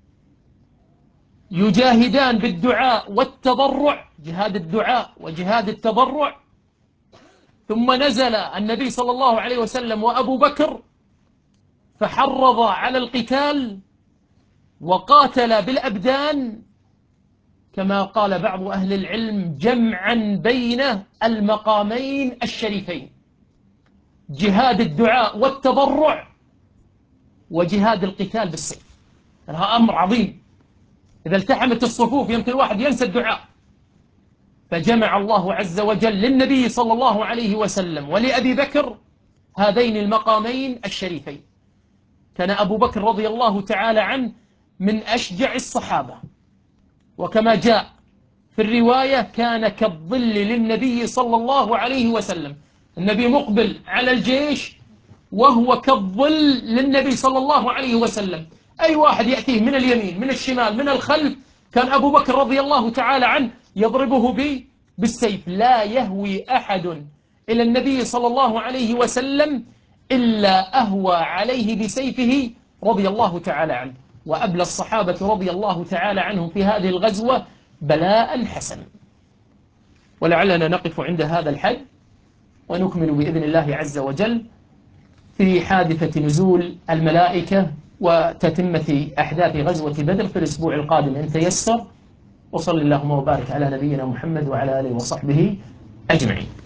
يجاهدان بالدعاء والتضرع، جهاد الدعاء وجهاد التضرع. ثم نزل النبي صلى الله عليه وسلم وأبو بكر فحرض على القتال وقاتل بالأبدان، كما قال بعض أهل العلم جمعا بين المقامين الشريفين: جهاد الدعاء والتضرع وجهاد القتال بالسيف. هذا أمر عظيم، إذا التحمت الصفوف يمكن الواحد ينسى الدعاء. فجمع الله عز وجل للنبي صلى الله عليه وسلم ولأبي بكر هذين المقامين الشريفين. كان أبو بكر رضي الله تعالى عنه من أشجع الصحابة، وكما جاء في الرواية كان كالظل للنبي صلى الله عليه وسلم. النبي مقبل على الجيش وهو كالظل للنبي صلى الله عليه وسلم، أي واحد يأتيه من اليمين من الشمال من الخلف كان أبو بكر رضي الله تعالى عنه يضربه بالسيف. لا يهوي أحد إلى النبي صلى الله عليه وسلم إلا أهوى عليه بسيفه رضي الله تعالى عنه. وأبلى الصحابة رضي الله تعالى عنهم في هذه الغزوة بلاء حسنا. ولعلنا نقف عند هذا الحد ونكمل بإذن الله عز وجل في حادثة نزول الملائكة وتتمة أحداث غزوة بدر في الأسبوع القادم إن تيسر. وصل اللهم وبارك على نبينا محمد وعلى آله وصحبه أجمعين.